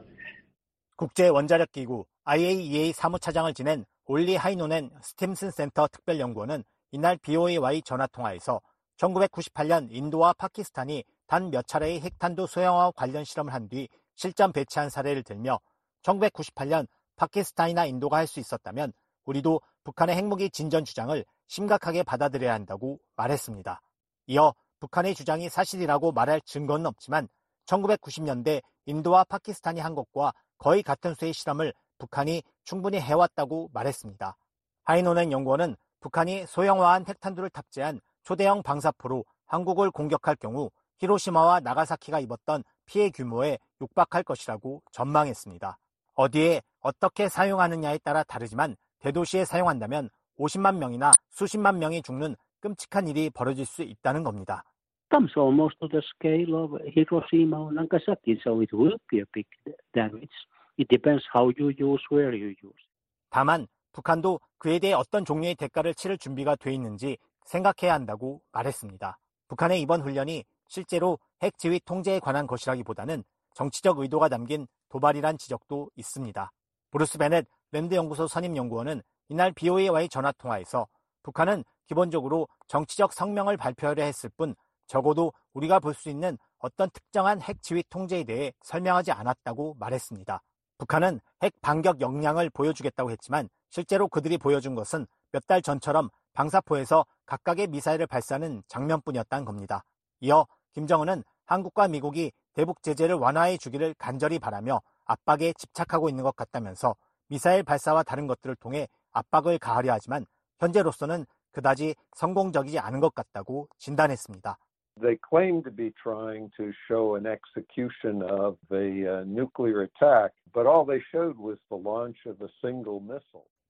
국제 원자력 기구 아이에이이에이 사무차장을 지낸 올리 하이노넨 스팀슨 센터 특별연구원은 이날 비오에이와의 전화통화에서 천구백구십팔 년 인도와 파키스탄이 단 몇 차례의 핵탄두 소형화 관련 실험을 한 뒤 실전 배치한 사례를 들며 천구백구십팔 년 파키스탄이나 인도가 할 수 있었다면 우리도 북한의 핵무기 진전 주장을 심각하게 받아들여야 한다고 말했습니다. 이어 북한의 주장이 사실이라고 말할 증거는 없지만 천구백구십 년대 인도와 파키스탄이 한 것과 거의 같은 수의 실험을 북한이 충분히 해왔다고 말했습니다. 하이노넨 연구원은 북한이 소형화한 핵탄두를 탑재한 초대형 방사포로 한국을 공격할 경우 히로시마와 나가사키가 입었던 피해 규모에 육박할 것이라고 전망했습니다. 어디에 어떻게 사용하느냐에 따라 다르지만 대도시에 사용한다면 오십만 명이나 수십만 명이 죽는 끔찍한 일이 벌어질 수 있다는 겁니다. Comes almost to the scale of Hiroshima or Nagasaki, so it will be a big damage. It depends how you use, where you use. 다만 북한도 그에 대해 어떤 종류의 대가를 치를 준비가 돼 있는지 생각해야 한다고 말했습니다. 북한의 이번 훈련이 실제로 핵 지휘 통제에 관한 것이라기보다는 정치적 의도가 담긴 도발이란 지적도 있습니다. 브루스 베넷 랜드 연구소 선임 연구원은 이날 비오에이와의 전화통화에서 북한은 기본적으로 정치적 성명을 발표하려 했을 뿐 적어도 우리가 볼 수 있는 어떤 특정한 핵 지휘 통제에 대해 설명하지 않았다고 말했습니다. 북한은 핵 반격 역량을 보여주겠다고 했지만 실제로 그들이 보여준 것은 몇 달 전처럼 방사포에서 각각의 미사일을 발사하는 장면뿐이었다는 겁니다. 이어 김정은은 한국과 미국이 대북 제재를 완화해 주기를 간절히 바라며 압박에 집착하고 있는 것 같다면서 미사일 발사와 다른 것들을 통해 압박을 가하려 하지만 현재로서는 그다지 성공적이지 않은 것 같다고 진단했습니다. They claim to be trying to show an execution of a uh, nuclear attack, but all they showed was the launch of a single missile.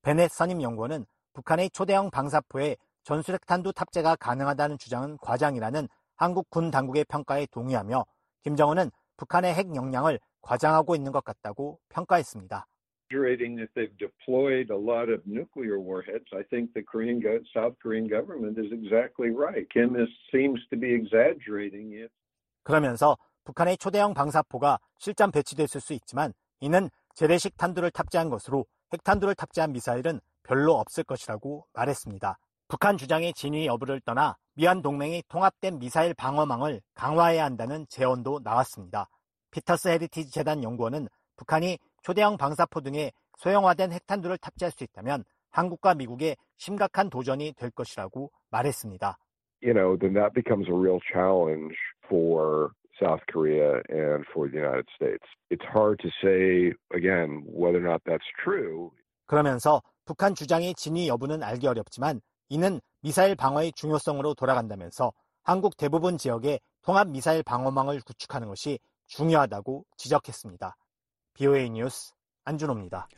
베넷 선임연구원은 북한의 초대형 방사포에 전술핵탄두 탑재가 가능하다는 주장은 과장이라는 한국 군 당국의 평가에 동의하며 김정은은 북한의 핵 역량을 과장하고 있는 것 같다고 평가했습니다. That they've deployed a lot of nuclear warheads, I think the Korean, South Korean government is exactly right. Kim seems to be exaggerating it. 그러면서 북한의 초대형 방사포가 실전 배치됐을 수 있지만 이는 재래식 탄두를 탑재한 것으로 핵탄두를 탑재한 미사일은 별로 없을 것이라고 말했습니다. 북한 주장의 진위 여부를 떠나 미한 동맹이 통합된 미사일 방어망을 강화해야 한다는 제언도 나왔습니다. 피터스 헤리티지 재단 연구원은 북한이 초대형 방사포 등의 소형화된 핵탄두를 탑재할 수 있다면 한국과 미국의 심각한 도전이 될 것이라고 말했습니다. You know, then that becomes a real challenge for South Korea and for the United States. It's hard to say, again, whether or not that's true. 그러면서 북한 주장의 진위 여부는 알기 어렵지만 이는 미사일 방어의 중요성으로 돌아간다면서 한국 대부분 지역에 통합 미사일 방어망을 구축하는 것이 중요하다고 지적했습니다. 비오에이 뉴스 안준호입니다.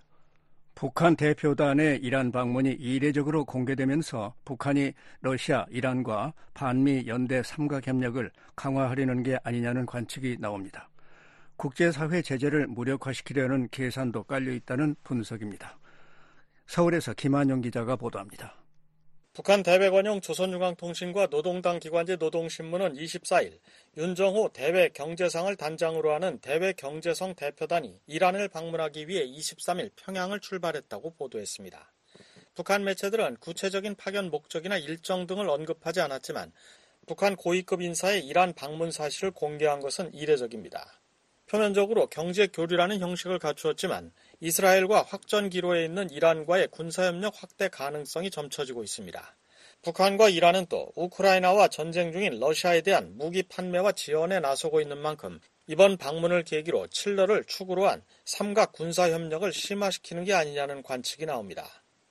북한 대표단의 이란 방문이 이례적으로 공개되면서 북한이 러시아, 이란과 반미 연대 삼각협력을 강화하려는 게 아니냐는 관측이 나옵니다. 국제사회 제재를 무력화시키려는 계산도 깔려있다는 분석입니다. 서울에서 김한영 기자가 보도합니다. 북한 대외관용 조선중앙통신과 노동당 기관지 노동신문은 이십사일 윤정호 대외경제상을 단장으로 하는 대외경제성 대표단이 이란을 방문하기 위해 이십삼일 평양을 출발했다고 보도했습니다. 북한 매체들은 구체적인 파견 목적이나 일정 등을 언급하지 않았지만 북한 고위급 인사의 이란 방문 사실을 공개한 것은 이례적입니다. 표면적으로 경제 교류라는 형식을 갖추었지만 이스라엘과 확전 기로에 있는 이란과의 군사협력 확대 가능성이 점쳐지고 있습니다. 북한과 이란은 또 우크라이나와 전쟁 중인 러시아에 대한 무기 판매와 지원에 나서고 있는 만큼 이번 방문을 계기로 칠러를 축으로 한 삼각 군사협력을 심화시키는 게 아니냐는 관측이 나옵니다.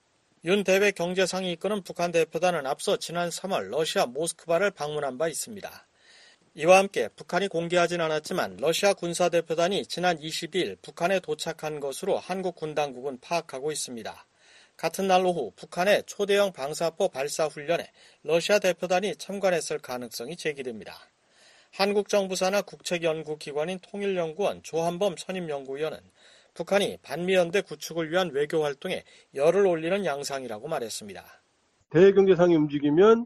윤 대외 경제상이 이끄는 북한 대표단은 앞서 지난 삼월 러시아 모스크바를 방문한 바 있습니다. 이와 함께 북한이 공개하진 않았지만 러시아 군사대표단이 지난 이십이일 북한에 도착한 것으로 한국 군 당국은 파악하고 있습니다. 같은 날 오후 북한의 초대형 방사포 발사 훈련에 러시아 대표단이 참관했을 가능성이 제기됩니다. 한국 정부 산하 국책연구기관인 통일연구원 조한범 선임연구위원은 북한이 반미연대 구축을 위한 외교활동에 열을 올리는 양상이라고 말했습니다. 대외경제상이 움직이면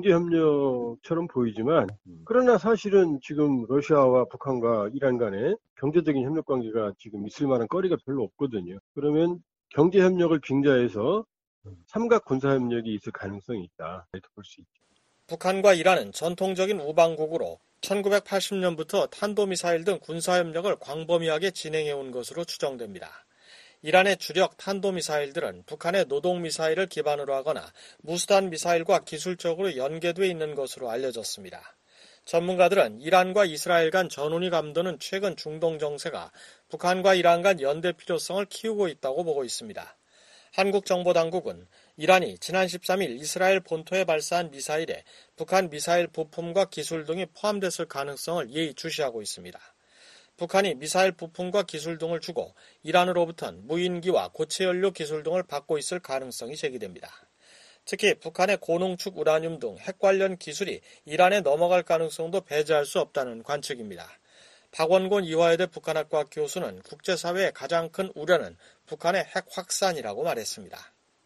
경제협력처럼 보이지만 그러나 사실은 지금 러시아와 북한과 이란 간에 경제적인 협력관계가 지금 있을 만한 거리가 별로 없거든요. 그러면 경제협력을 빙자해서 삼각 군사협력이 있을 가능성이 있다 이렇게 볼 수 있죠. 북한과 이란은 전통적인 우방국으로 천구백팔십년부터 탄도미사일 등 군사협력을 광범위하게 진행해온 것으로 추정됩니다. 이란의 주력 탄도미사일들은 북한의 노동미사일을 기반으로 하거나 무수단 미사일과 기술적으로 연계돼 있는 것으로 알려졌습니다. 전문가들은 이란과 이스라엘 간 전운이 감도는 최근 중동 정세가 북한과 이란 간 연대 필요성을 키우고 있다고 보고 있습니다. 한국 정보당국은 이란이 지난 십삼일 이스라엘 본토에 발사한 미사일에 북한 미사일 부품과 기술 등이 포함됐을 가능성을 예의주시하고 있습니다. 북한이 미사일 부품과 기술 등을 주고 이란으로부터는 무인기와 고체연료 기술 등을 받고 있을 가능성이 제기됩니다. 특히 북한의 고농축 우라늄 등 핵 관련 기술이 이란에 넘어갈 가능성도 배제할 수 없다는 관측입니다. 박원곤 이화여대 북한학과 교수는 국제사회의 가장 큰 우려는 북한의 핵 확산이라고 말했습니다.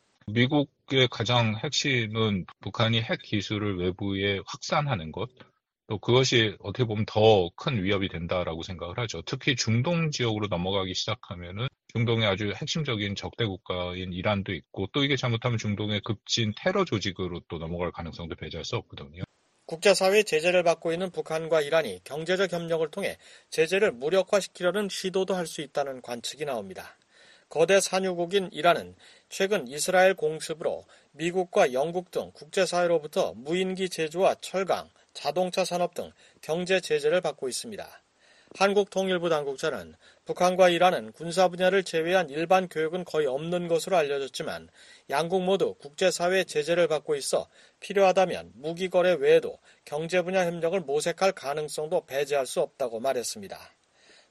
미국의 가장 핵심은 북한이 핵 기술을 외부에 확산하는 것, 또 그것이 어떻게 보면 더 큰 위협이 된다라고 생각을 하죠. 특히 중동 지역으로 넘어가기 시작하면은 중동의 아주 핵심적인 적대 국가인 이란도 있고 또 이게 잘못하면 중동의 급진 테러 조직으로 또 넘어갈 가능성도 배제할 수 없거든요. 국제사회의 제재를 받고 있는 북한과 이란이 경제적 협력을 통해 제재를 무력화시키려는 시도도 할 수 있다는 관측이 나옵니다. 거대 산유국인 이란은 최근 이스라엘 공습으로 미국과 영국 등 국제사회로부터 무인기 제조와 철강, 자동차 산업 등 경제 제재를 받고 있습니다. 한국통일부 당국자는 북한과 이란은 군사 분야를 제외한 일반 교역은 거의 없는 것으로 알려졌지만 양국 모두 국제사회의 제재를 받고 있어 필요하다면 무기 거래 외에도 경제 분야 협력을 모색할 가능성도 배제할 수 없다고 말했습니다.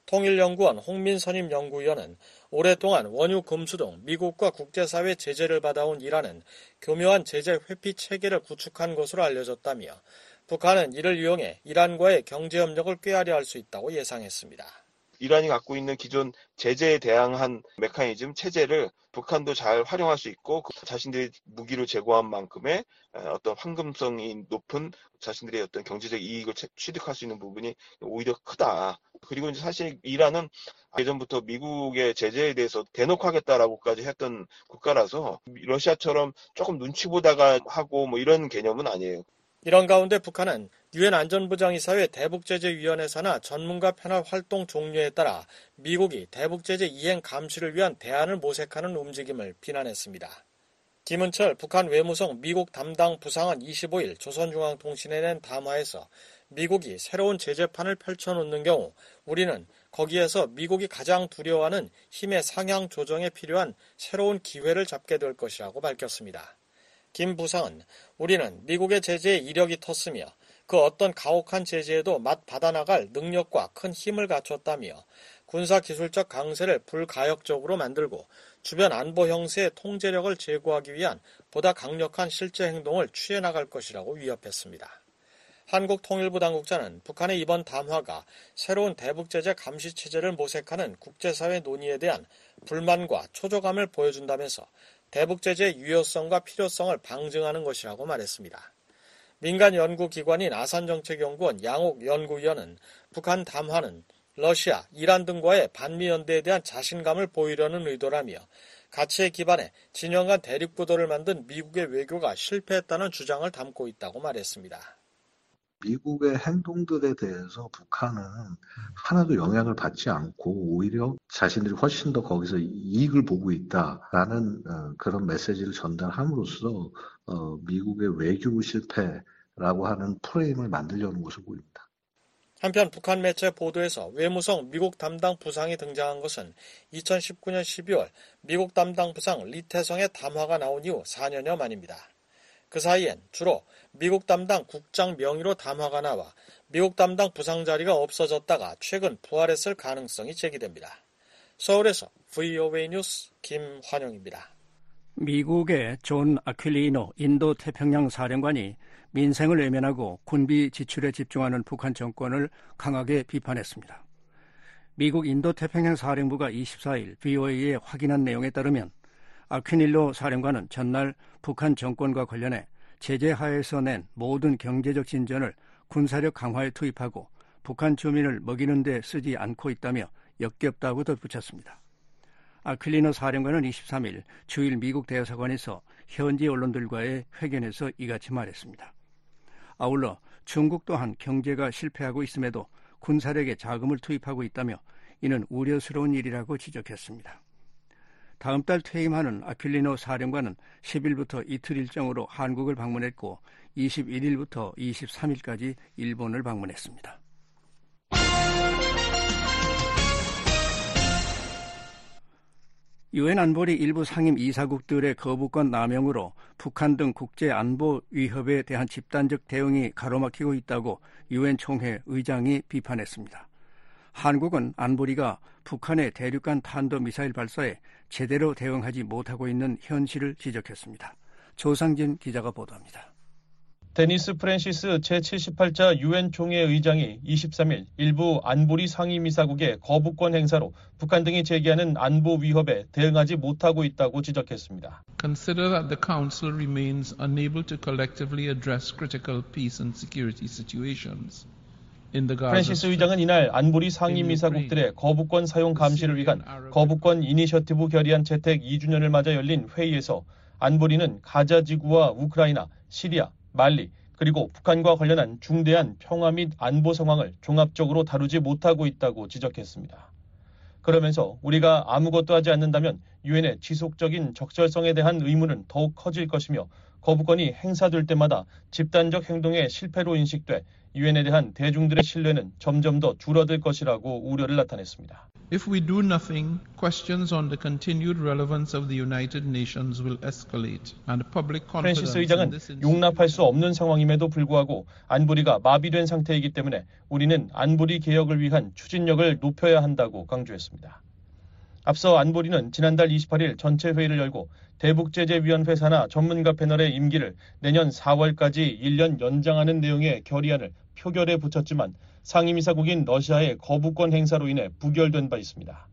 통일연구원 홍민선임 연구위원은 오랫동안 원유 금수 등 미국과 국제사회 제재를 받아온 이란은 교묘한 제재 회피 체계를 구축한 것으로 알려졌다며 북한은 이를 이용해 이란과의 경제협력을 꾀하려 할 수 있다고 예상했습니다. 이란이 갖고 있는 기존 제재에 대항한 메커니즘, 체제를 북한도 잘 활용할 수 있고 자신들이 무기를 제고한 만큼의 어떤 황금성이 높은 자신들의 어떤 경제적 이익을 취득할 수 있는 부분이 오히려 크다. 그리고 이제 사실 이란은 예전부터 미국의 제재에 대해서 대놓고 하겠다라고까지 했던 국가라서 러시아처럼 조금 눈치 보다가 하고 뭐 이런 개념은 아니에요. 이런 가운데 북한은 유엔 안전보장이사회 대북제재위원회 산하 전문가 패널 활동 종료에 따라 미국이 대북제재 이행 감시를 위한 대안을 모색하는 움직임을 비난했습니다. 김은철 북한 외무성 미국 담당 부상은 이십오일 조선중앙통신에 낸 담화에서 미국이 새로운 제재판을 펼쳐놓는 경우 우리는 거기에서 미국이 가장 두려워하는 힘의 상향 조정에 필요한 새로운 기회를 잡게 될 것이라고 밝혔습니다. 김 부상은 우리는 미국의 제재에 이력이 텄으며 그 어떤 가혹한 제재에도 맛 받아나갈 능력과 큰 힘을 갖췄다며 군사기술적 강세를 불가역적으로 만들고 주변 안보 형세의 통제력을 제고하기 위한 보다 강력한 실제 행동을 취해 나갈 것이라고 위협했습니다. 한국통일부 당국자는 북한의 이번 담화가 새로운 대북제재 감시체제를 모색하는 국제사회 논의에 대한 불만과 초조감을 보여준다면서 대북제재의 유효성과 필요성을 방증하는 것이라고 말했습니다. 민간 연구기관인 아산정책연구원 양옥 연구위원은 북한 담화는 러시아, 이란 등과의 반미연대에 대한 자신감을 보이려는 의도라며 가치에 기반해 진영 간 대립구도를 만든 미국의 외교가 실패했다는 주장을 담고 있다고 말했습니다. 미국의 행동들에 대해서 북한은 하나도 영향을 받지 않고 오히려 자신들이 훨씬 더 거기서 이익을 보고 있다라는 그런 메시지를 전달함으로써 미국의 외교 실패라고 하는 프레임을 만들려는 것으로 보입니다. 한편 북한 매체 보도에서 외무성 미국 담당 부상이 등장한 것은 이천십구년 십이월 미국 담당 부상 리태성의 담화가 나온 이후 사년여 만입니다. 그 사이엔 주로 미국 담당 국장 명의로 담화가 나와 미국 담당 부상 자리가 없어졌다가 최근 부활했을 가능성이 제기됩니다. 서울에서 브이오에이 뉴스 김환영입니다. 미국의 존 아퀼리노 인도태평양 사령관이 민생을 외면하고 군비 지출에 집중하는 북한 정권을 강하게 비판했습니다. 미국 인도태평양 사령부가 이십사일 브이오에이에 확인한 내용에 따르면 아퀴닐로 사령관은 전날 북한 정권과 관련해 제재 하에서 낸 모든 경제적 진전을 군사력 강화에 투입하고 북한 주민을 먹이는 데 쓰지 않고 있다며 역겹다고 덧붙였습니다. 아퀴리노 사령관은 이십삼일 주일 미국 대사관에서 현지 언론들과의 회견에서 이같이 말했습니다. 아울러 중국 또한 경제가 실패하고 있음에도 군사력에 자금을 투입하고 있다며 이는 우려스러운 일이라고 지적했습니다. 다음 달 퇴임하는 아퀼리노 사령관은 십일부터 이틀 일정으로 한국을 방문했고 이십일일부터 이십삼일까지 일본을 방문했습니다. 유엔 안보리 일부 상임 이사국들의 거부권 남용으로 북한 등 국제 안보 위협에 대한 집단적 대응이 가로막히고 있다고 유엔 총회 의장이 비판했습니다. 한국은 안보리가 북한의 대륙간 탄도미사일 발사에 제대로 대응하지 못하고 있는 현실을 지적했습니다. 조상진 기자가 보도합니다. 데니스 프랜시스 제칠십팔자 유엔 총회 의장이 이십삼일 일부 안보리 상임이사국의 거부권 행사로 북한 등이 제기하는 안보 위협에 대응하지 못하고 있다고 지적했습니다. Consider that the Council remains unable to collectively address critical peace and security situations. 프랜시스 의장은 이날 안보리 상임이사국들의 거부권 사용 감시를 위한 거부권 이니셔티브 결의안 채택 이주년을 맞아 열린 회의에서 안보리는 가자 지구와 우크라이나, 시리아, 말리, 그리고 북한과 관련한 중대한 평화 및 안보 상황을 종합적으로 다루지 못하고 있다고 지적했습니다. 그러면서 우리가 아무것도 하지 않는다면 유엔의 지속적인 적절성에 대한 의문은 더욱 커질 것이며 거부권이 행사될 때마다 집단적 행동의 실패로 인식돼 유엔에 대한 대중들의 신뢰는 점점 더 줄어들 것이라고 우려를 나타냈습니다. If we do nothing, questions on the continued relevance of the United Nations will escalate, and public confidence 프랜시스 의장은 용납할 수 없는 상황임에도 불구하고 안보리가 마비된 상태이기 때문에 우리는 안보리 개혁을 위한 추진력을 높여야 한다고 강조했습니다. 앞서 안보리는 지난달 이십팔일 전체 회의를 열고 대북제재위원회 산하 전문가 패널의 임기를 내년 사월까지 일 년 연장하는 내용의 결의안을 표결에 붙였지만 상임이사국인 러시아의 거부권 행사로 인해 부결된 바 있습니다.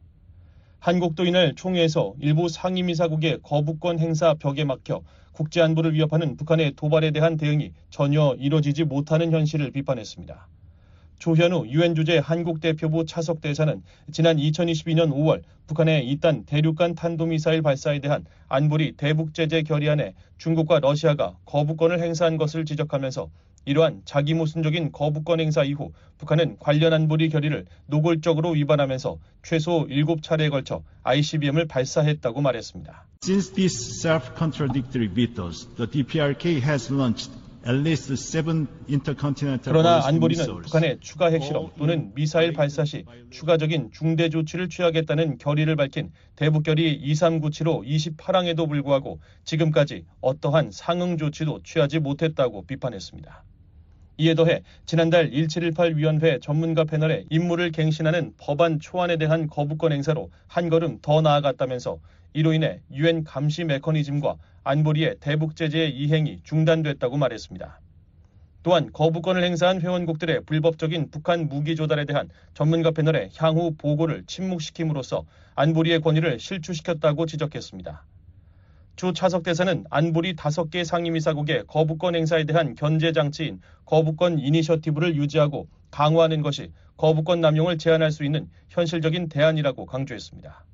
한국도 이날 총회에서 일부 상임이사국의 거부권 행사 벽에 막혀 국제안보를 위협하는 북한의 도발에 대한 대응이 전혀 이뤄지지 못하는 현실을 비판했습니다. 조현우 유엔 주재 한국 대표부 차석 대사는 지난 이천이십이년 오월 북한의 이딴 대륙간 탄도미사일 발사에 대한 안보리 대북제재 결의안에 중국과 러시아가 거부권을 행사한 것을 지적하면서 이러한 자기 모순적인 거부권 행사 이후 북한은 관련 안보리 결의를 노골적으로 위반하면서 최소 일곱 차례에 걸쳐 아이씨비엠을 발사했다고 말했습니다. Since these self-contradictory vetoes, the 디피아르케이 has launched at least seven intercontinental 그러나 안보리는 북한의 추가 핵실험 또는 미사일 발사 시 추가적인 중대 조치를 취하겠다는 결의를 밝힌 대북결의 이삼구칠호 이십팔 항에도 불구하고 지금까지 어떠한 상응 조치도 취하지 못했다고 비판했습니다. 이에 더해 지난달 일칠일팔 위원회 전문가 패널의 임무를 갱신하는 법안 초안에 대한 거부권 행사로 한 걸음 더 나아갔다면서 이로 인해 유엔 감시 메커니즘과 안보리의 대북제재의 이행이 중단됐다고 말했습니다. 또한 거부권을 행사한 회원국들의 불법적인 북한 무기 조달에 대한 전문가 패널의 향후 보고를 침묵시킴으로써 안보리의 권위를 실추시켰다고 지적했습니다. 조 차석 대사는 안보리 다섯 개 상임이사국의 거부권 행사에 대한 견제 장치인 거부권 이니셔티브를 유지하고 강화하는 것이 거부권 남용을 제한할 수 있는 현실적인 대안이라고 강조했습니다.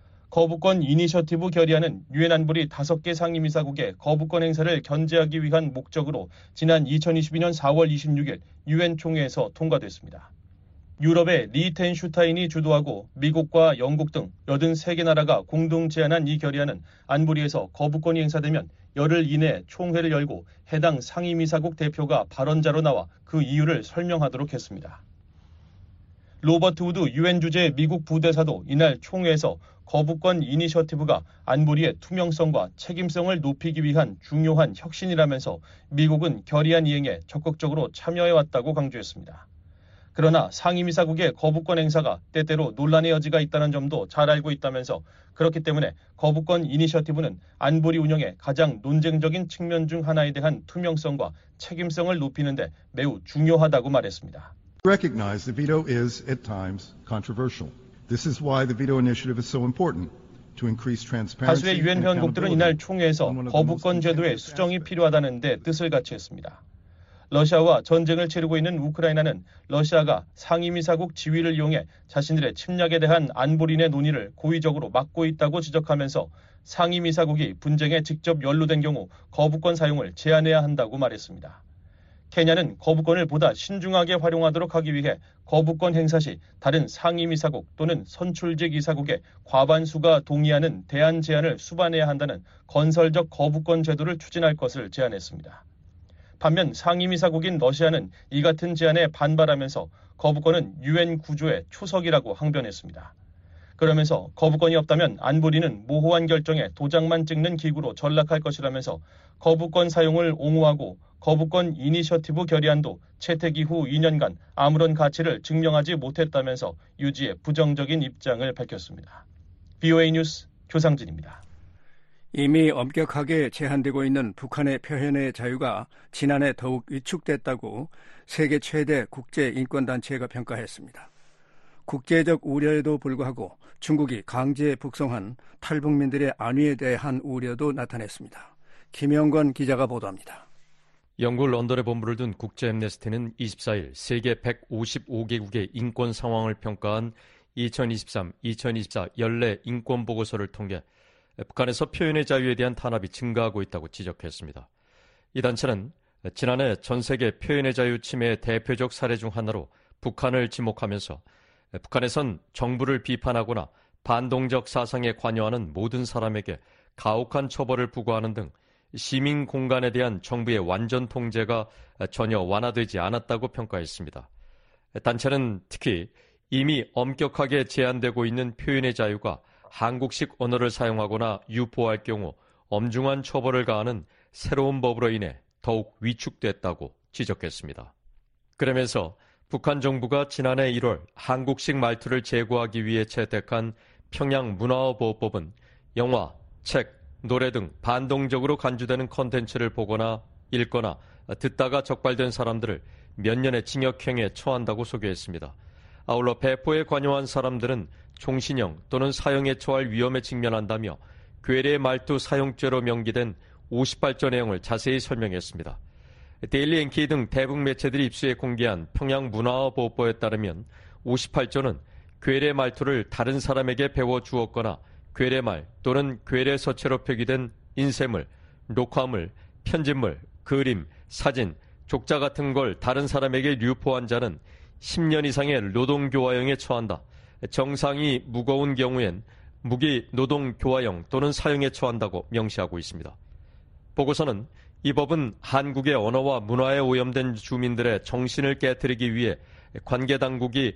거부권 이니셔티브 결의안은 유엔 안보리 다섯 개 상임이사국의 거부권 행사를 견제하기 위한 목적으로 지난 이천이십이년 사월 이십육일 유엔 총회에서 통과됐습니다. 유럽의 리텐 슈타인이 주도하고 미국과 영국 등 여든세 개 나라가 공동 제안한 이 결의안은 안보리에서 거부권이 행사되면 열흘 이내 총회를 열고 해당 상임이사국 대표가 발언자로 나와 그 이유를 설명하도록 했습니다. 로버트 우드 유엔 주재 미국 부대사도 이날 총회에서 거부권 이니셔티브가 안보리의 투명성과 책임성을 높이기 위한 중요한 혁신이라면서 미국은 결의안 이행에 적극적으로 참여해왔다고 강조했습니다. 그러나 상임이사국의 거부권 행사가 때때로 논란의 여지가 있다는 점도 잘 알고 있다면서 그렇기 때문에 거부권 이니셔티브는 안보리 운영의 가장 논쟁적인 측면 중 하나에 대한 투명성과 책임성을 높이는 데 매우 중요하다고 말했습니다. Recognize the veto is at times controversial. This is why the veto initiative is so important. To increase transparency. 다수의 유엔 회원국들은 이날 총회에서 거부권 제도의 수정이 필요하다는 데 뜻을 같이 했습니다. 러시아와 전쟁을 치르고 있는 우크라이나는 러시아가 상임이사국 지위를 이용해 자신들의 침략에 대한 안보리의 논의를 고의적으로 막고 있다고 지적하면서 상임이사국이 분쟁에 직접 연루된 경우 거부권 사용을 제한해야 한다고 말했습니다. 케냐는 거부권을 보다 신중하게 활용하도록 하기 위해 거부권 행사 시 다른 상임이사국 또는 선출직 이사국의 과반수가 동의하는 대안 제안을 수반해야 한다는 건설적 거부권 제도를 추진할 것을 제안했습니다. 반면 상임이사국인 러시아는 이 같은 제안에 반발하면서 거부권은 유엔 구조의 초석이라고 항변했습니다. 그러면서 거부권이 없다면 안보리는 모호한 결정에 도장만 찍는 기구로 전락할 것이라면서 거부권 사용을 옹호하고 거부권 이니셔티브 결의안도 채택 이후 이 년간 아무런 가치를 증명하지 못했다면서 유지의 부정적인 입장을 밝혔습니다. 브이오에이 뉴스 조상진입니다. 이미 엄격하게 제한되고 있는 북한의 표현의 자유가 지난해 더욱 위축됐다고 세계 최대 국제인권단체가 평가했습니다. 국제적 우려에도 불구하고 중국이 강제 북송한 탈북민들의 안위에 대한 우려도 나타냈습니다. 김영건 기자가 보도합니다. 영국 런던에 본부를 둔 국제앰네스티는 이십사일 세계 백오십오 개국의 인권 상황을 평가한 이천이십삼 이천이십사 연례 인권 보고서를 통해 북한에서 표현의 자유에 대한 탄압이 증가하고 있다고 지적했습니다. 이 단체는 지난해 전 세계 표현의 자유 침해의 대표적 사례 중 하나로 북한을 지목하면서 북한에선 정부를 비판하거나 반동적 사상에 관여하는 모든 사람에게 가혹한 처벌을 부과하는 등 시민 공간에 대한 정부의 완전 통제가 전혀 완화되지 않았다고 평가했습니다. 단체는 특히 이미 엄격하게 제한되고 있는 표현의 자유가 한국식 언어를 사용하거나 유포할 경우 엄중한 처벌을 가하는 새로운 법으로 인해 더욱 위축됐다고 지적했습니다. 그러면서 북한 정부가 지난해 일월 한국식 말투를 제고하기 위해 채택한 평양 문화보호법은 영화, 책, 노래 등 반동적으로 간주되는 콘텐츠를 보거나 읽거나 듣다가 적발된 사람들을 몇 년의 징역형에 처한다고 소개했습니다. 아울러 배포에 관여한 사람들은 종신형 또는 사형에 처할 위험에 직면한다며 괴뢰 말투 사용죄로 명기된 오십팔 조 내용을 자세히 설명했습니다. 데일리 엔케이 등 대북 매체들이 입수해 공개한 평양 문화보호법에 따르면 오십팔 조는 괴뢰 말투를 다른 사람에게 배워 주었거나 괴뢰말 또는 괴뢰 서체로 표기된 인쇄물, 녹화물, 편집물, 그림, 사진, 족자 같은 걸 다른 사람에게 유포한 자는 십 년 이상의 노동교화형에 처한다. 정상이 무거운 경우엔 무기 노동교화형 또는 사형에 처한다고 명시하고 있습니다. 보고서는 이 법은 한국의 언어와 문화에 오염된 주민들의 정신을 깨트리기 위해 관계당국이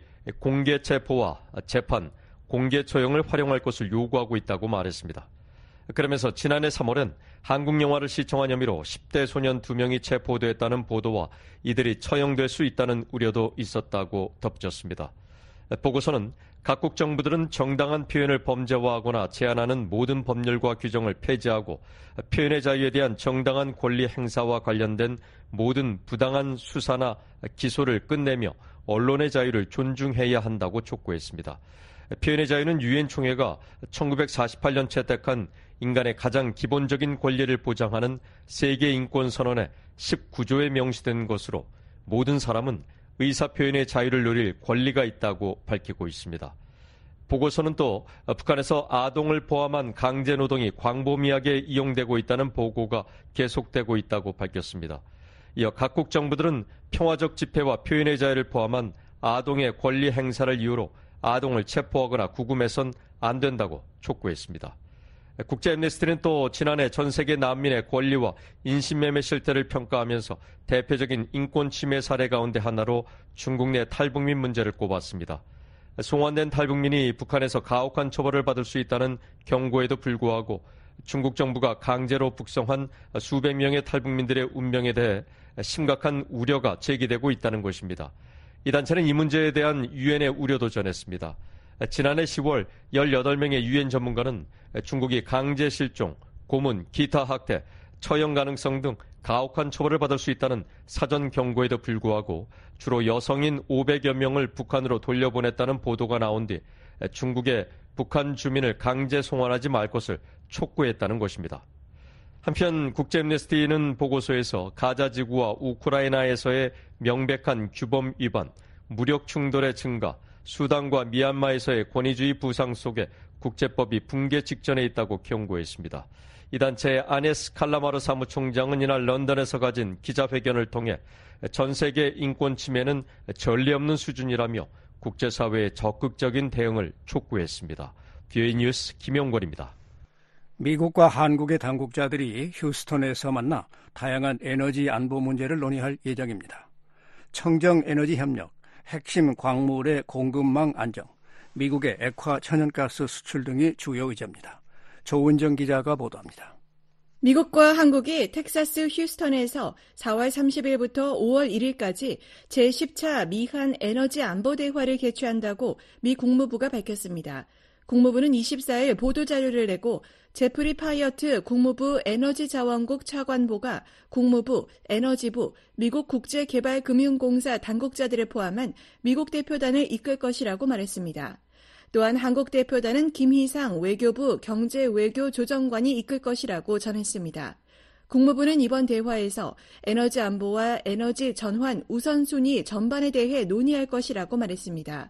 공개체포와 재판, 공개처형을 활용할 것을 요구하고 있다고 말했습니다. 그러면서 지난해 삼월엔 한국 영화를 시청한 혐의로 십 대 소년 두 명이 체포됐다는 보도와 이들이 처형될 수 있다는 우려도 있었다고 덧붙였습니다. 보고서는 각국 정부들은 정당한 표현을 범죄화하거나 제한하는 모든 법률과 규정을 폐지하고 표현의 자유에 대한 정당한 권리 행사와 관련된 모든 부당한 수사나 기소를 끝내며 언론의 자유를 존중해야 한다고 촉구했습니다. 표현의 자유는 유엔 총회가 천구백사십팔 년 채택한 인간의 가장 기본적인 권리를 보장하는 세계 인권 선언의 십구 조에 명시된 것으로 모든 사람은 의사표현의 자유를 누릴 권리가 있다고 밝히고 있습니다. 보고서는 또 북한에서 아동을 포함한 강제노동이 광범위하게 이용되고 있다는 보고가 계속되고 있다고 밝혔습니다. 이어 각국 정부들은 평화적 집회와 표현의 자유를 포함한 아동의 권리 행사를 이유로 아동을 체포하거나 구금해선 안 된다고 촉구했습니다. 국제 앰네스티는 또 지난해 전 세계 난민의 권리와 인신매매 실태를 평가하면서 대표적인 인권 침해 사례 가운데 하나로 중국 내 탈북민 문제를 꼽았습니다. 송환된 탈북민이 북한에서 가혹한 처벌을 받을 수 있다는 경고에도 불구하고 중국 정부가 강제로 북송한 수백 명의 탈북민들의 운명에 대해 심각한 우려가 제기되고 있다는 것입니다. 이 단체는 이 문제에 대한 유엔의 우려도 전했습니다. 지난해 시월 열여덟 명의 유엔 전문가는 중국이 강제 실종, 고문, 기타 학대, 처형 가능성 등 가혹한 처벌을 받을 수 있다는 사전 경고에도 불구하고 주로 여성인 오백여 명을 북한으로 돌려보냈다는 보도가 나온 뒤 중국의 북한 주민을 강제 송환하지 말 것을 촉구했다는 것입니다. 한편 국제 앰네스티는 보고서에서 가자 지구와 우크라이나에서의 명백한 규범 위반, 무력 충돌의 증가, 수단과 미얀마에서의 권위주의 부상 속에 국제법이 붕괴 직전에 있다고 경고했습니다. 이 단체의 아네스 칼라마르 사무총장은 이날 런던에서 가진 기자회견을 통해 전 세계 인권 침해는 전례 없는 수준이라며 국제사회의 적극적인 대응을 촉구했습니다. 비오에이 뉴스 김용권입니다. 미국과 한국의 당국자들이 휴스턴에서 만나 다양한 에너지 안보 문제를 논의할 예정입니다. 청정에너지 협력, 핵심 광물의 공급망 안정, 미국의 액화 천연가스 수출 등이 주요 의제입니다. 조은정 기자가 보도합니다. 미국과 한국이 텍사스 휴스턴에서 사월 삼십일부터 오월 일일까지 제십 차 미한 에너지 안보 대화를 개최한다고 미 국무부가 밝혔습니다. 국무부는 이십사일 보도자료를 내고 제프리 파이어트 국무부 에너지자원국 차관보가 국무부, 에너지부, 미국 국제개발금융공사 당국자들을 포함한 미국 대표단을 이끌 것이라고 말했습니다. 또한 한국 대표단은 김희상 외교부 경제외교조정관이 이끌 것이라고 전했습니다. 국무부는 이번 대화에서 에너지 안보와 에너지 전환 우선순위 전반에 대해 논의할 것이라고 말했습니다.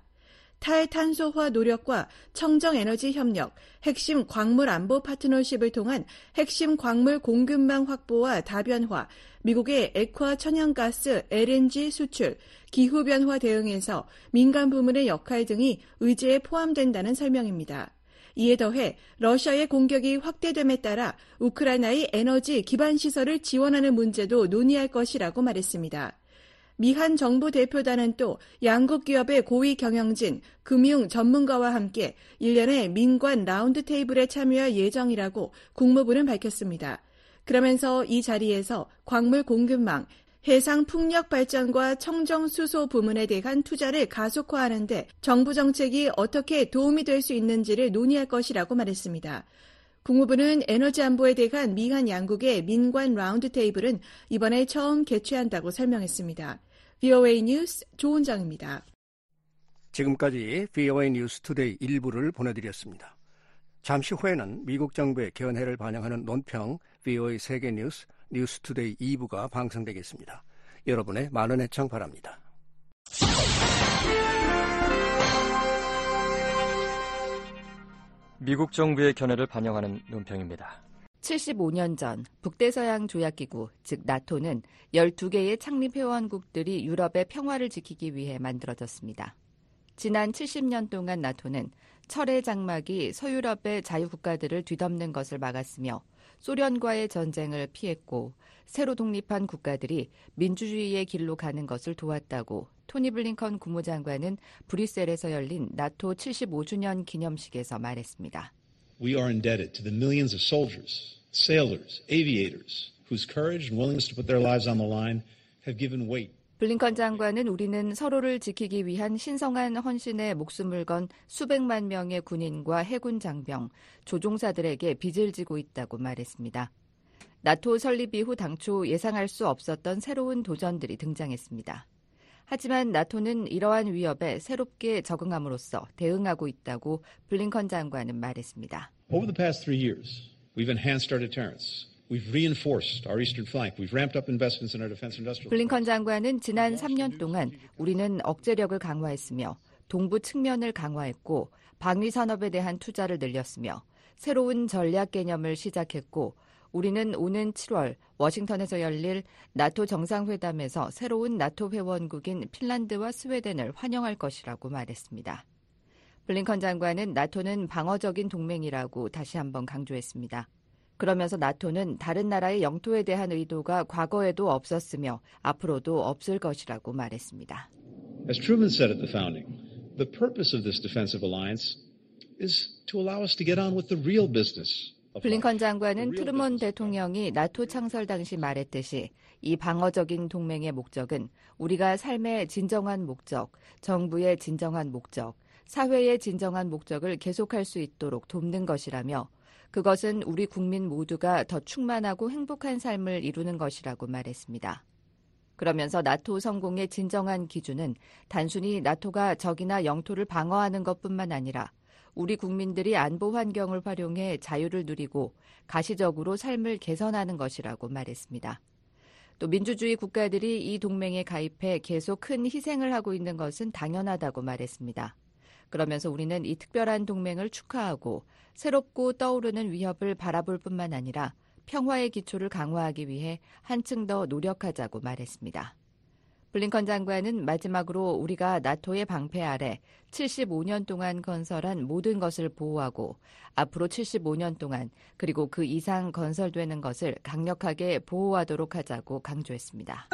탈탄소화 노력과 청정에너지 협력, 핵심 광물 안보 파트너십을 통한 핵심 광물 공급망 확보와 다변화, 미국의 액화 천연가스 엘엔지 수출, 기후변화 대응에서 민간 부문의 역할 등이 의제에 포함된다는 설명입니다. 이에 더해 러시아의 공격이 확대됨에 따라 우크라이나의 에너지 기반 시설을 지원하는 문제도 논의할 것이라고 말했습니다. 미한 정부 대표단은 또 양국 기업의 고위 경영진, 금융 전문가와 함께 일련의 민관 라운드 테이블에 참여할 예정이라고 국무부는 밝혔습니다. 그러면서 이 자리에서 광물 공급망, 해상 풍력 발전과 청정 수소 부문에 대한 투자를 가속화하는 데 정부 정책이 어떻게 도움이 될 수 있는지를 논의할 것이라고 말했습니다. 국무부는 에너지 안보에 대한 미한 양국의 민관 라운드 테이블은 이번에 처음 개최한다고 설명했습니다. 브이오에이 뉴스 조은정입니다. 지금까지 브이오에이 뉴스 투데이 일부를 보내드렸습니다. 잠시 후에는 미국 정부의 견해를 반영하는 논평 브이오에이 세계뉴스 뉴스 투데이 이 부가 방송되겠습니다. 여러분의 많은 애청 바랍니다. 미국 정부의 견해를 반영하는 논평입니다. 칠십오 년 전 북대서양 조약기구, 즉 나토는 열두 개의 창립 회원국들이 유럽의 평화를 지키기 위해 만들어졌습니다. 지난 칠십 년 동안 나토는 철의 장막이 서유럽의 자유국가들을 뒤덮는 것을 막았으며 소련과의 전쟁을 피했고 새로 독립한 국가들이 민주주의의 길로 가는 것을 도왔다고 토니 블링컨 국무장관은 브뤼셀에서 열린 나토 칠십오 주년 기념식에서 말했습니다. We are indebted to the millions of soldiers, sailors, aviators, whose courage and willingness to put their lives on the line have given weight. 블링컨 장관은 우리는 서로를 지키기 위한 신성한 헌신에 목숨을 건 수백만 명의 군인과 해군 장병, 조종사들에게 빚을 지고 있다고 말했습니다. 나토 설립 이후 당초 예상할 수 없었던 새로운 도전들이 등장했습니다. 하지만 나토는 이러한 위협에 새롭게 적응함으로써 대응하고 있다고 블링컨 장관은 말했습니다. Over the past three years, we've enhanced our deterrence. We've reinforced our eastern flank. We've ramped up investments in our defense industrial. 블링컨 장관은 지난 삼 년 동안 우리는 억제력을 강화했으며 동부 측면을 강화했고 방위 산업에 대한 투자를 늘렸으며 새로운 전략 개념을 시작했고 우리는 오는 칠월 워싱턴에서 열릴 나토 정상회담에서 새로운 나토 회원국인 핀란드와 스웨덴을 환영할 것이라고 말했습니다. 블링컨 장관은 나토는 방어적인 동맹이라고 다시 한번 강조했습니다. 그러면서 나토는 다른 나라의 영토에 대한 의도가 과거에도 없었으며 앞으로도 없을 것이라고 말했습니다. As Truman said at the founding, the purpose of this defensive alliance is to allow us to get on with the real business. 블링컨 장관은 트루먼 대통령이 나토 창설 당시 말했듯이 이 방어적인 동맹의 목적은 우리가 삶의 진정한 목적, 정부의 진정한 목적, 사회의 진정한 목적을 계속할 수 있도록 돕는 것이라며 그것은 우리 국민 모두가 더 충만하고 행복한 삶을 이루는 것이라고 말했습니다. 그러면서 나토 성공의 진정한 기준은 단순히 나토가 적이나 영토를 방어하는 것뿐만 아니라 우리 국민들이 안보 환경을 활용해 자유를 누리고 가시적으로 삶을 개선하는 것이라고 말했습니다. 또 민주주의 국가들이 이 동맹에 가입해 계속 큰 희생을 하고 있는 것은 당연하다고 말했습니다. 그러면서 우리는 이 특별한 동맹을 축하하고 새롭고 떠오르는 위협을 바라볼 뿐만 아니라 평화의 기초를 강화하기 위해 한층 더 노력하자고 말했습니다. 블링컨 장관은 마지막으로 우리가 나토의 방패 아래 칠십오 년 동안 건설한 모든 것을 보호하고 앞으로 칠십오 년 동안 그리고 그 이상 건설되는 것을 강력하게 보호하도록 하자고 강조했습니다.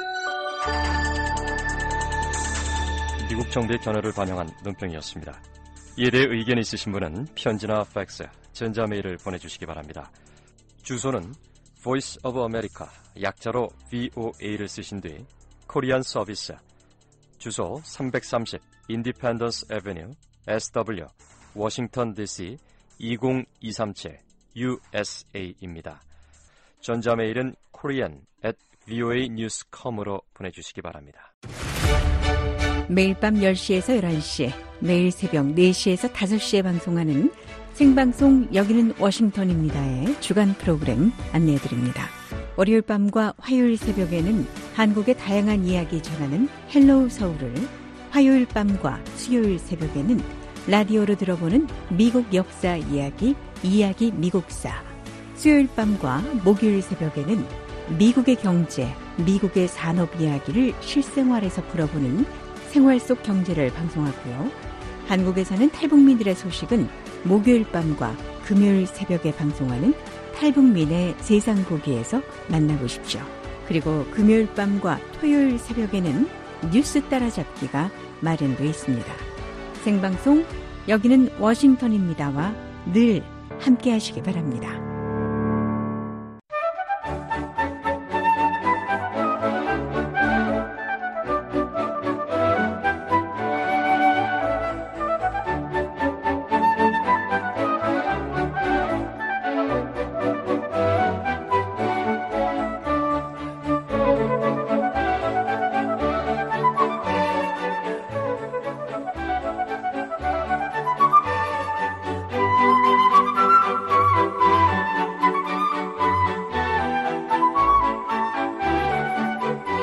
미국 정부의 견해를 반영한 논평이었습니다. 이에 대해 의견 있으신 분은 편지나 팩스, 전자메일을 보내주시기 바랍니다. 주소는 Voice of America, 약자로 브이오에이를 쓰신 뒤 코리안 서비스, 주소 삼백삼십 인디펜던스 애비뉴 에스더블유, 워싱턴 디씨 이공이삼칠 유에스에이입니다. 전자메일은 korean at 브이오에이 뉴스 닷컴으로 보내주시기 바랍니다. 매일 밤 열 시에서 열한 시, 매일 새벽 네 시에서 다섯 시에 방송하는 생방송 여기는 워싱턴입니다의 주간 프로그램 안내해드립니다. 월요일 밤과 화요일 새벽에는 한국의 다양한 이야기 전하는 헬로우 서울을, 화요일 밤과 수요일 새벽에는 라디오로 들어보는 미국 역사 이야기, 이야기 미국사, 수요일 밤과 목요일 새벽에는 미국의 경제, 미국의 산업 이야기를 실생활에서 풀어보는 생활 속 경제를 방송하고요. 한국에 사는 탈북민들의 소식은 목요일 밤과 금요일 새벽에 방송하는 탈북민의 세상 보기에서 만나보십시오. 그리고 금요일 밤과 토요일 새벽에는 뉴스 따라잡기가 마련되어 있습니다. 생방송 여기는 워싱턴입니다와 늘 함께 하시기 바랍니다.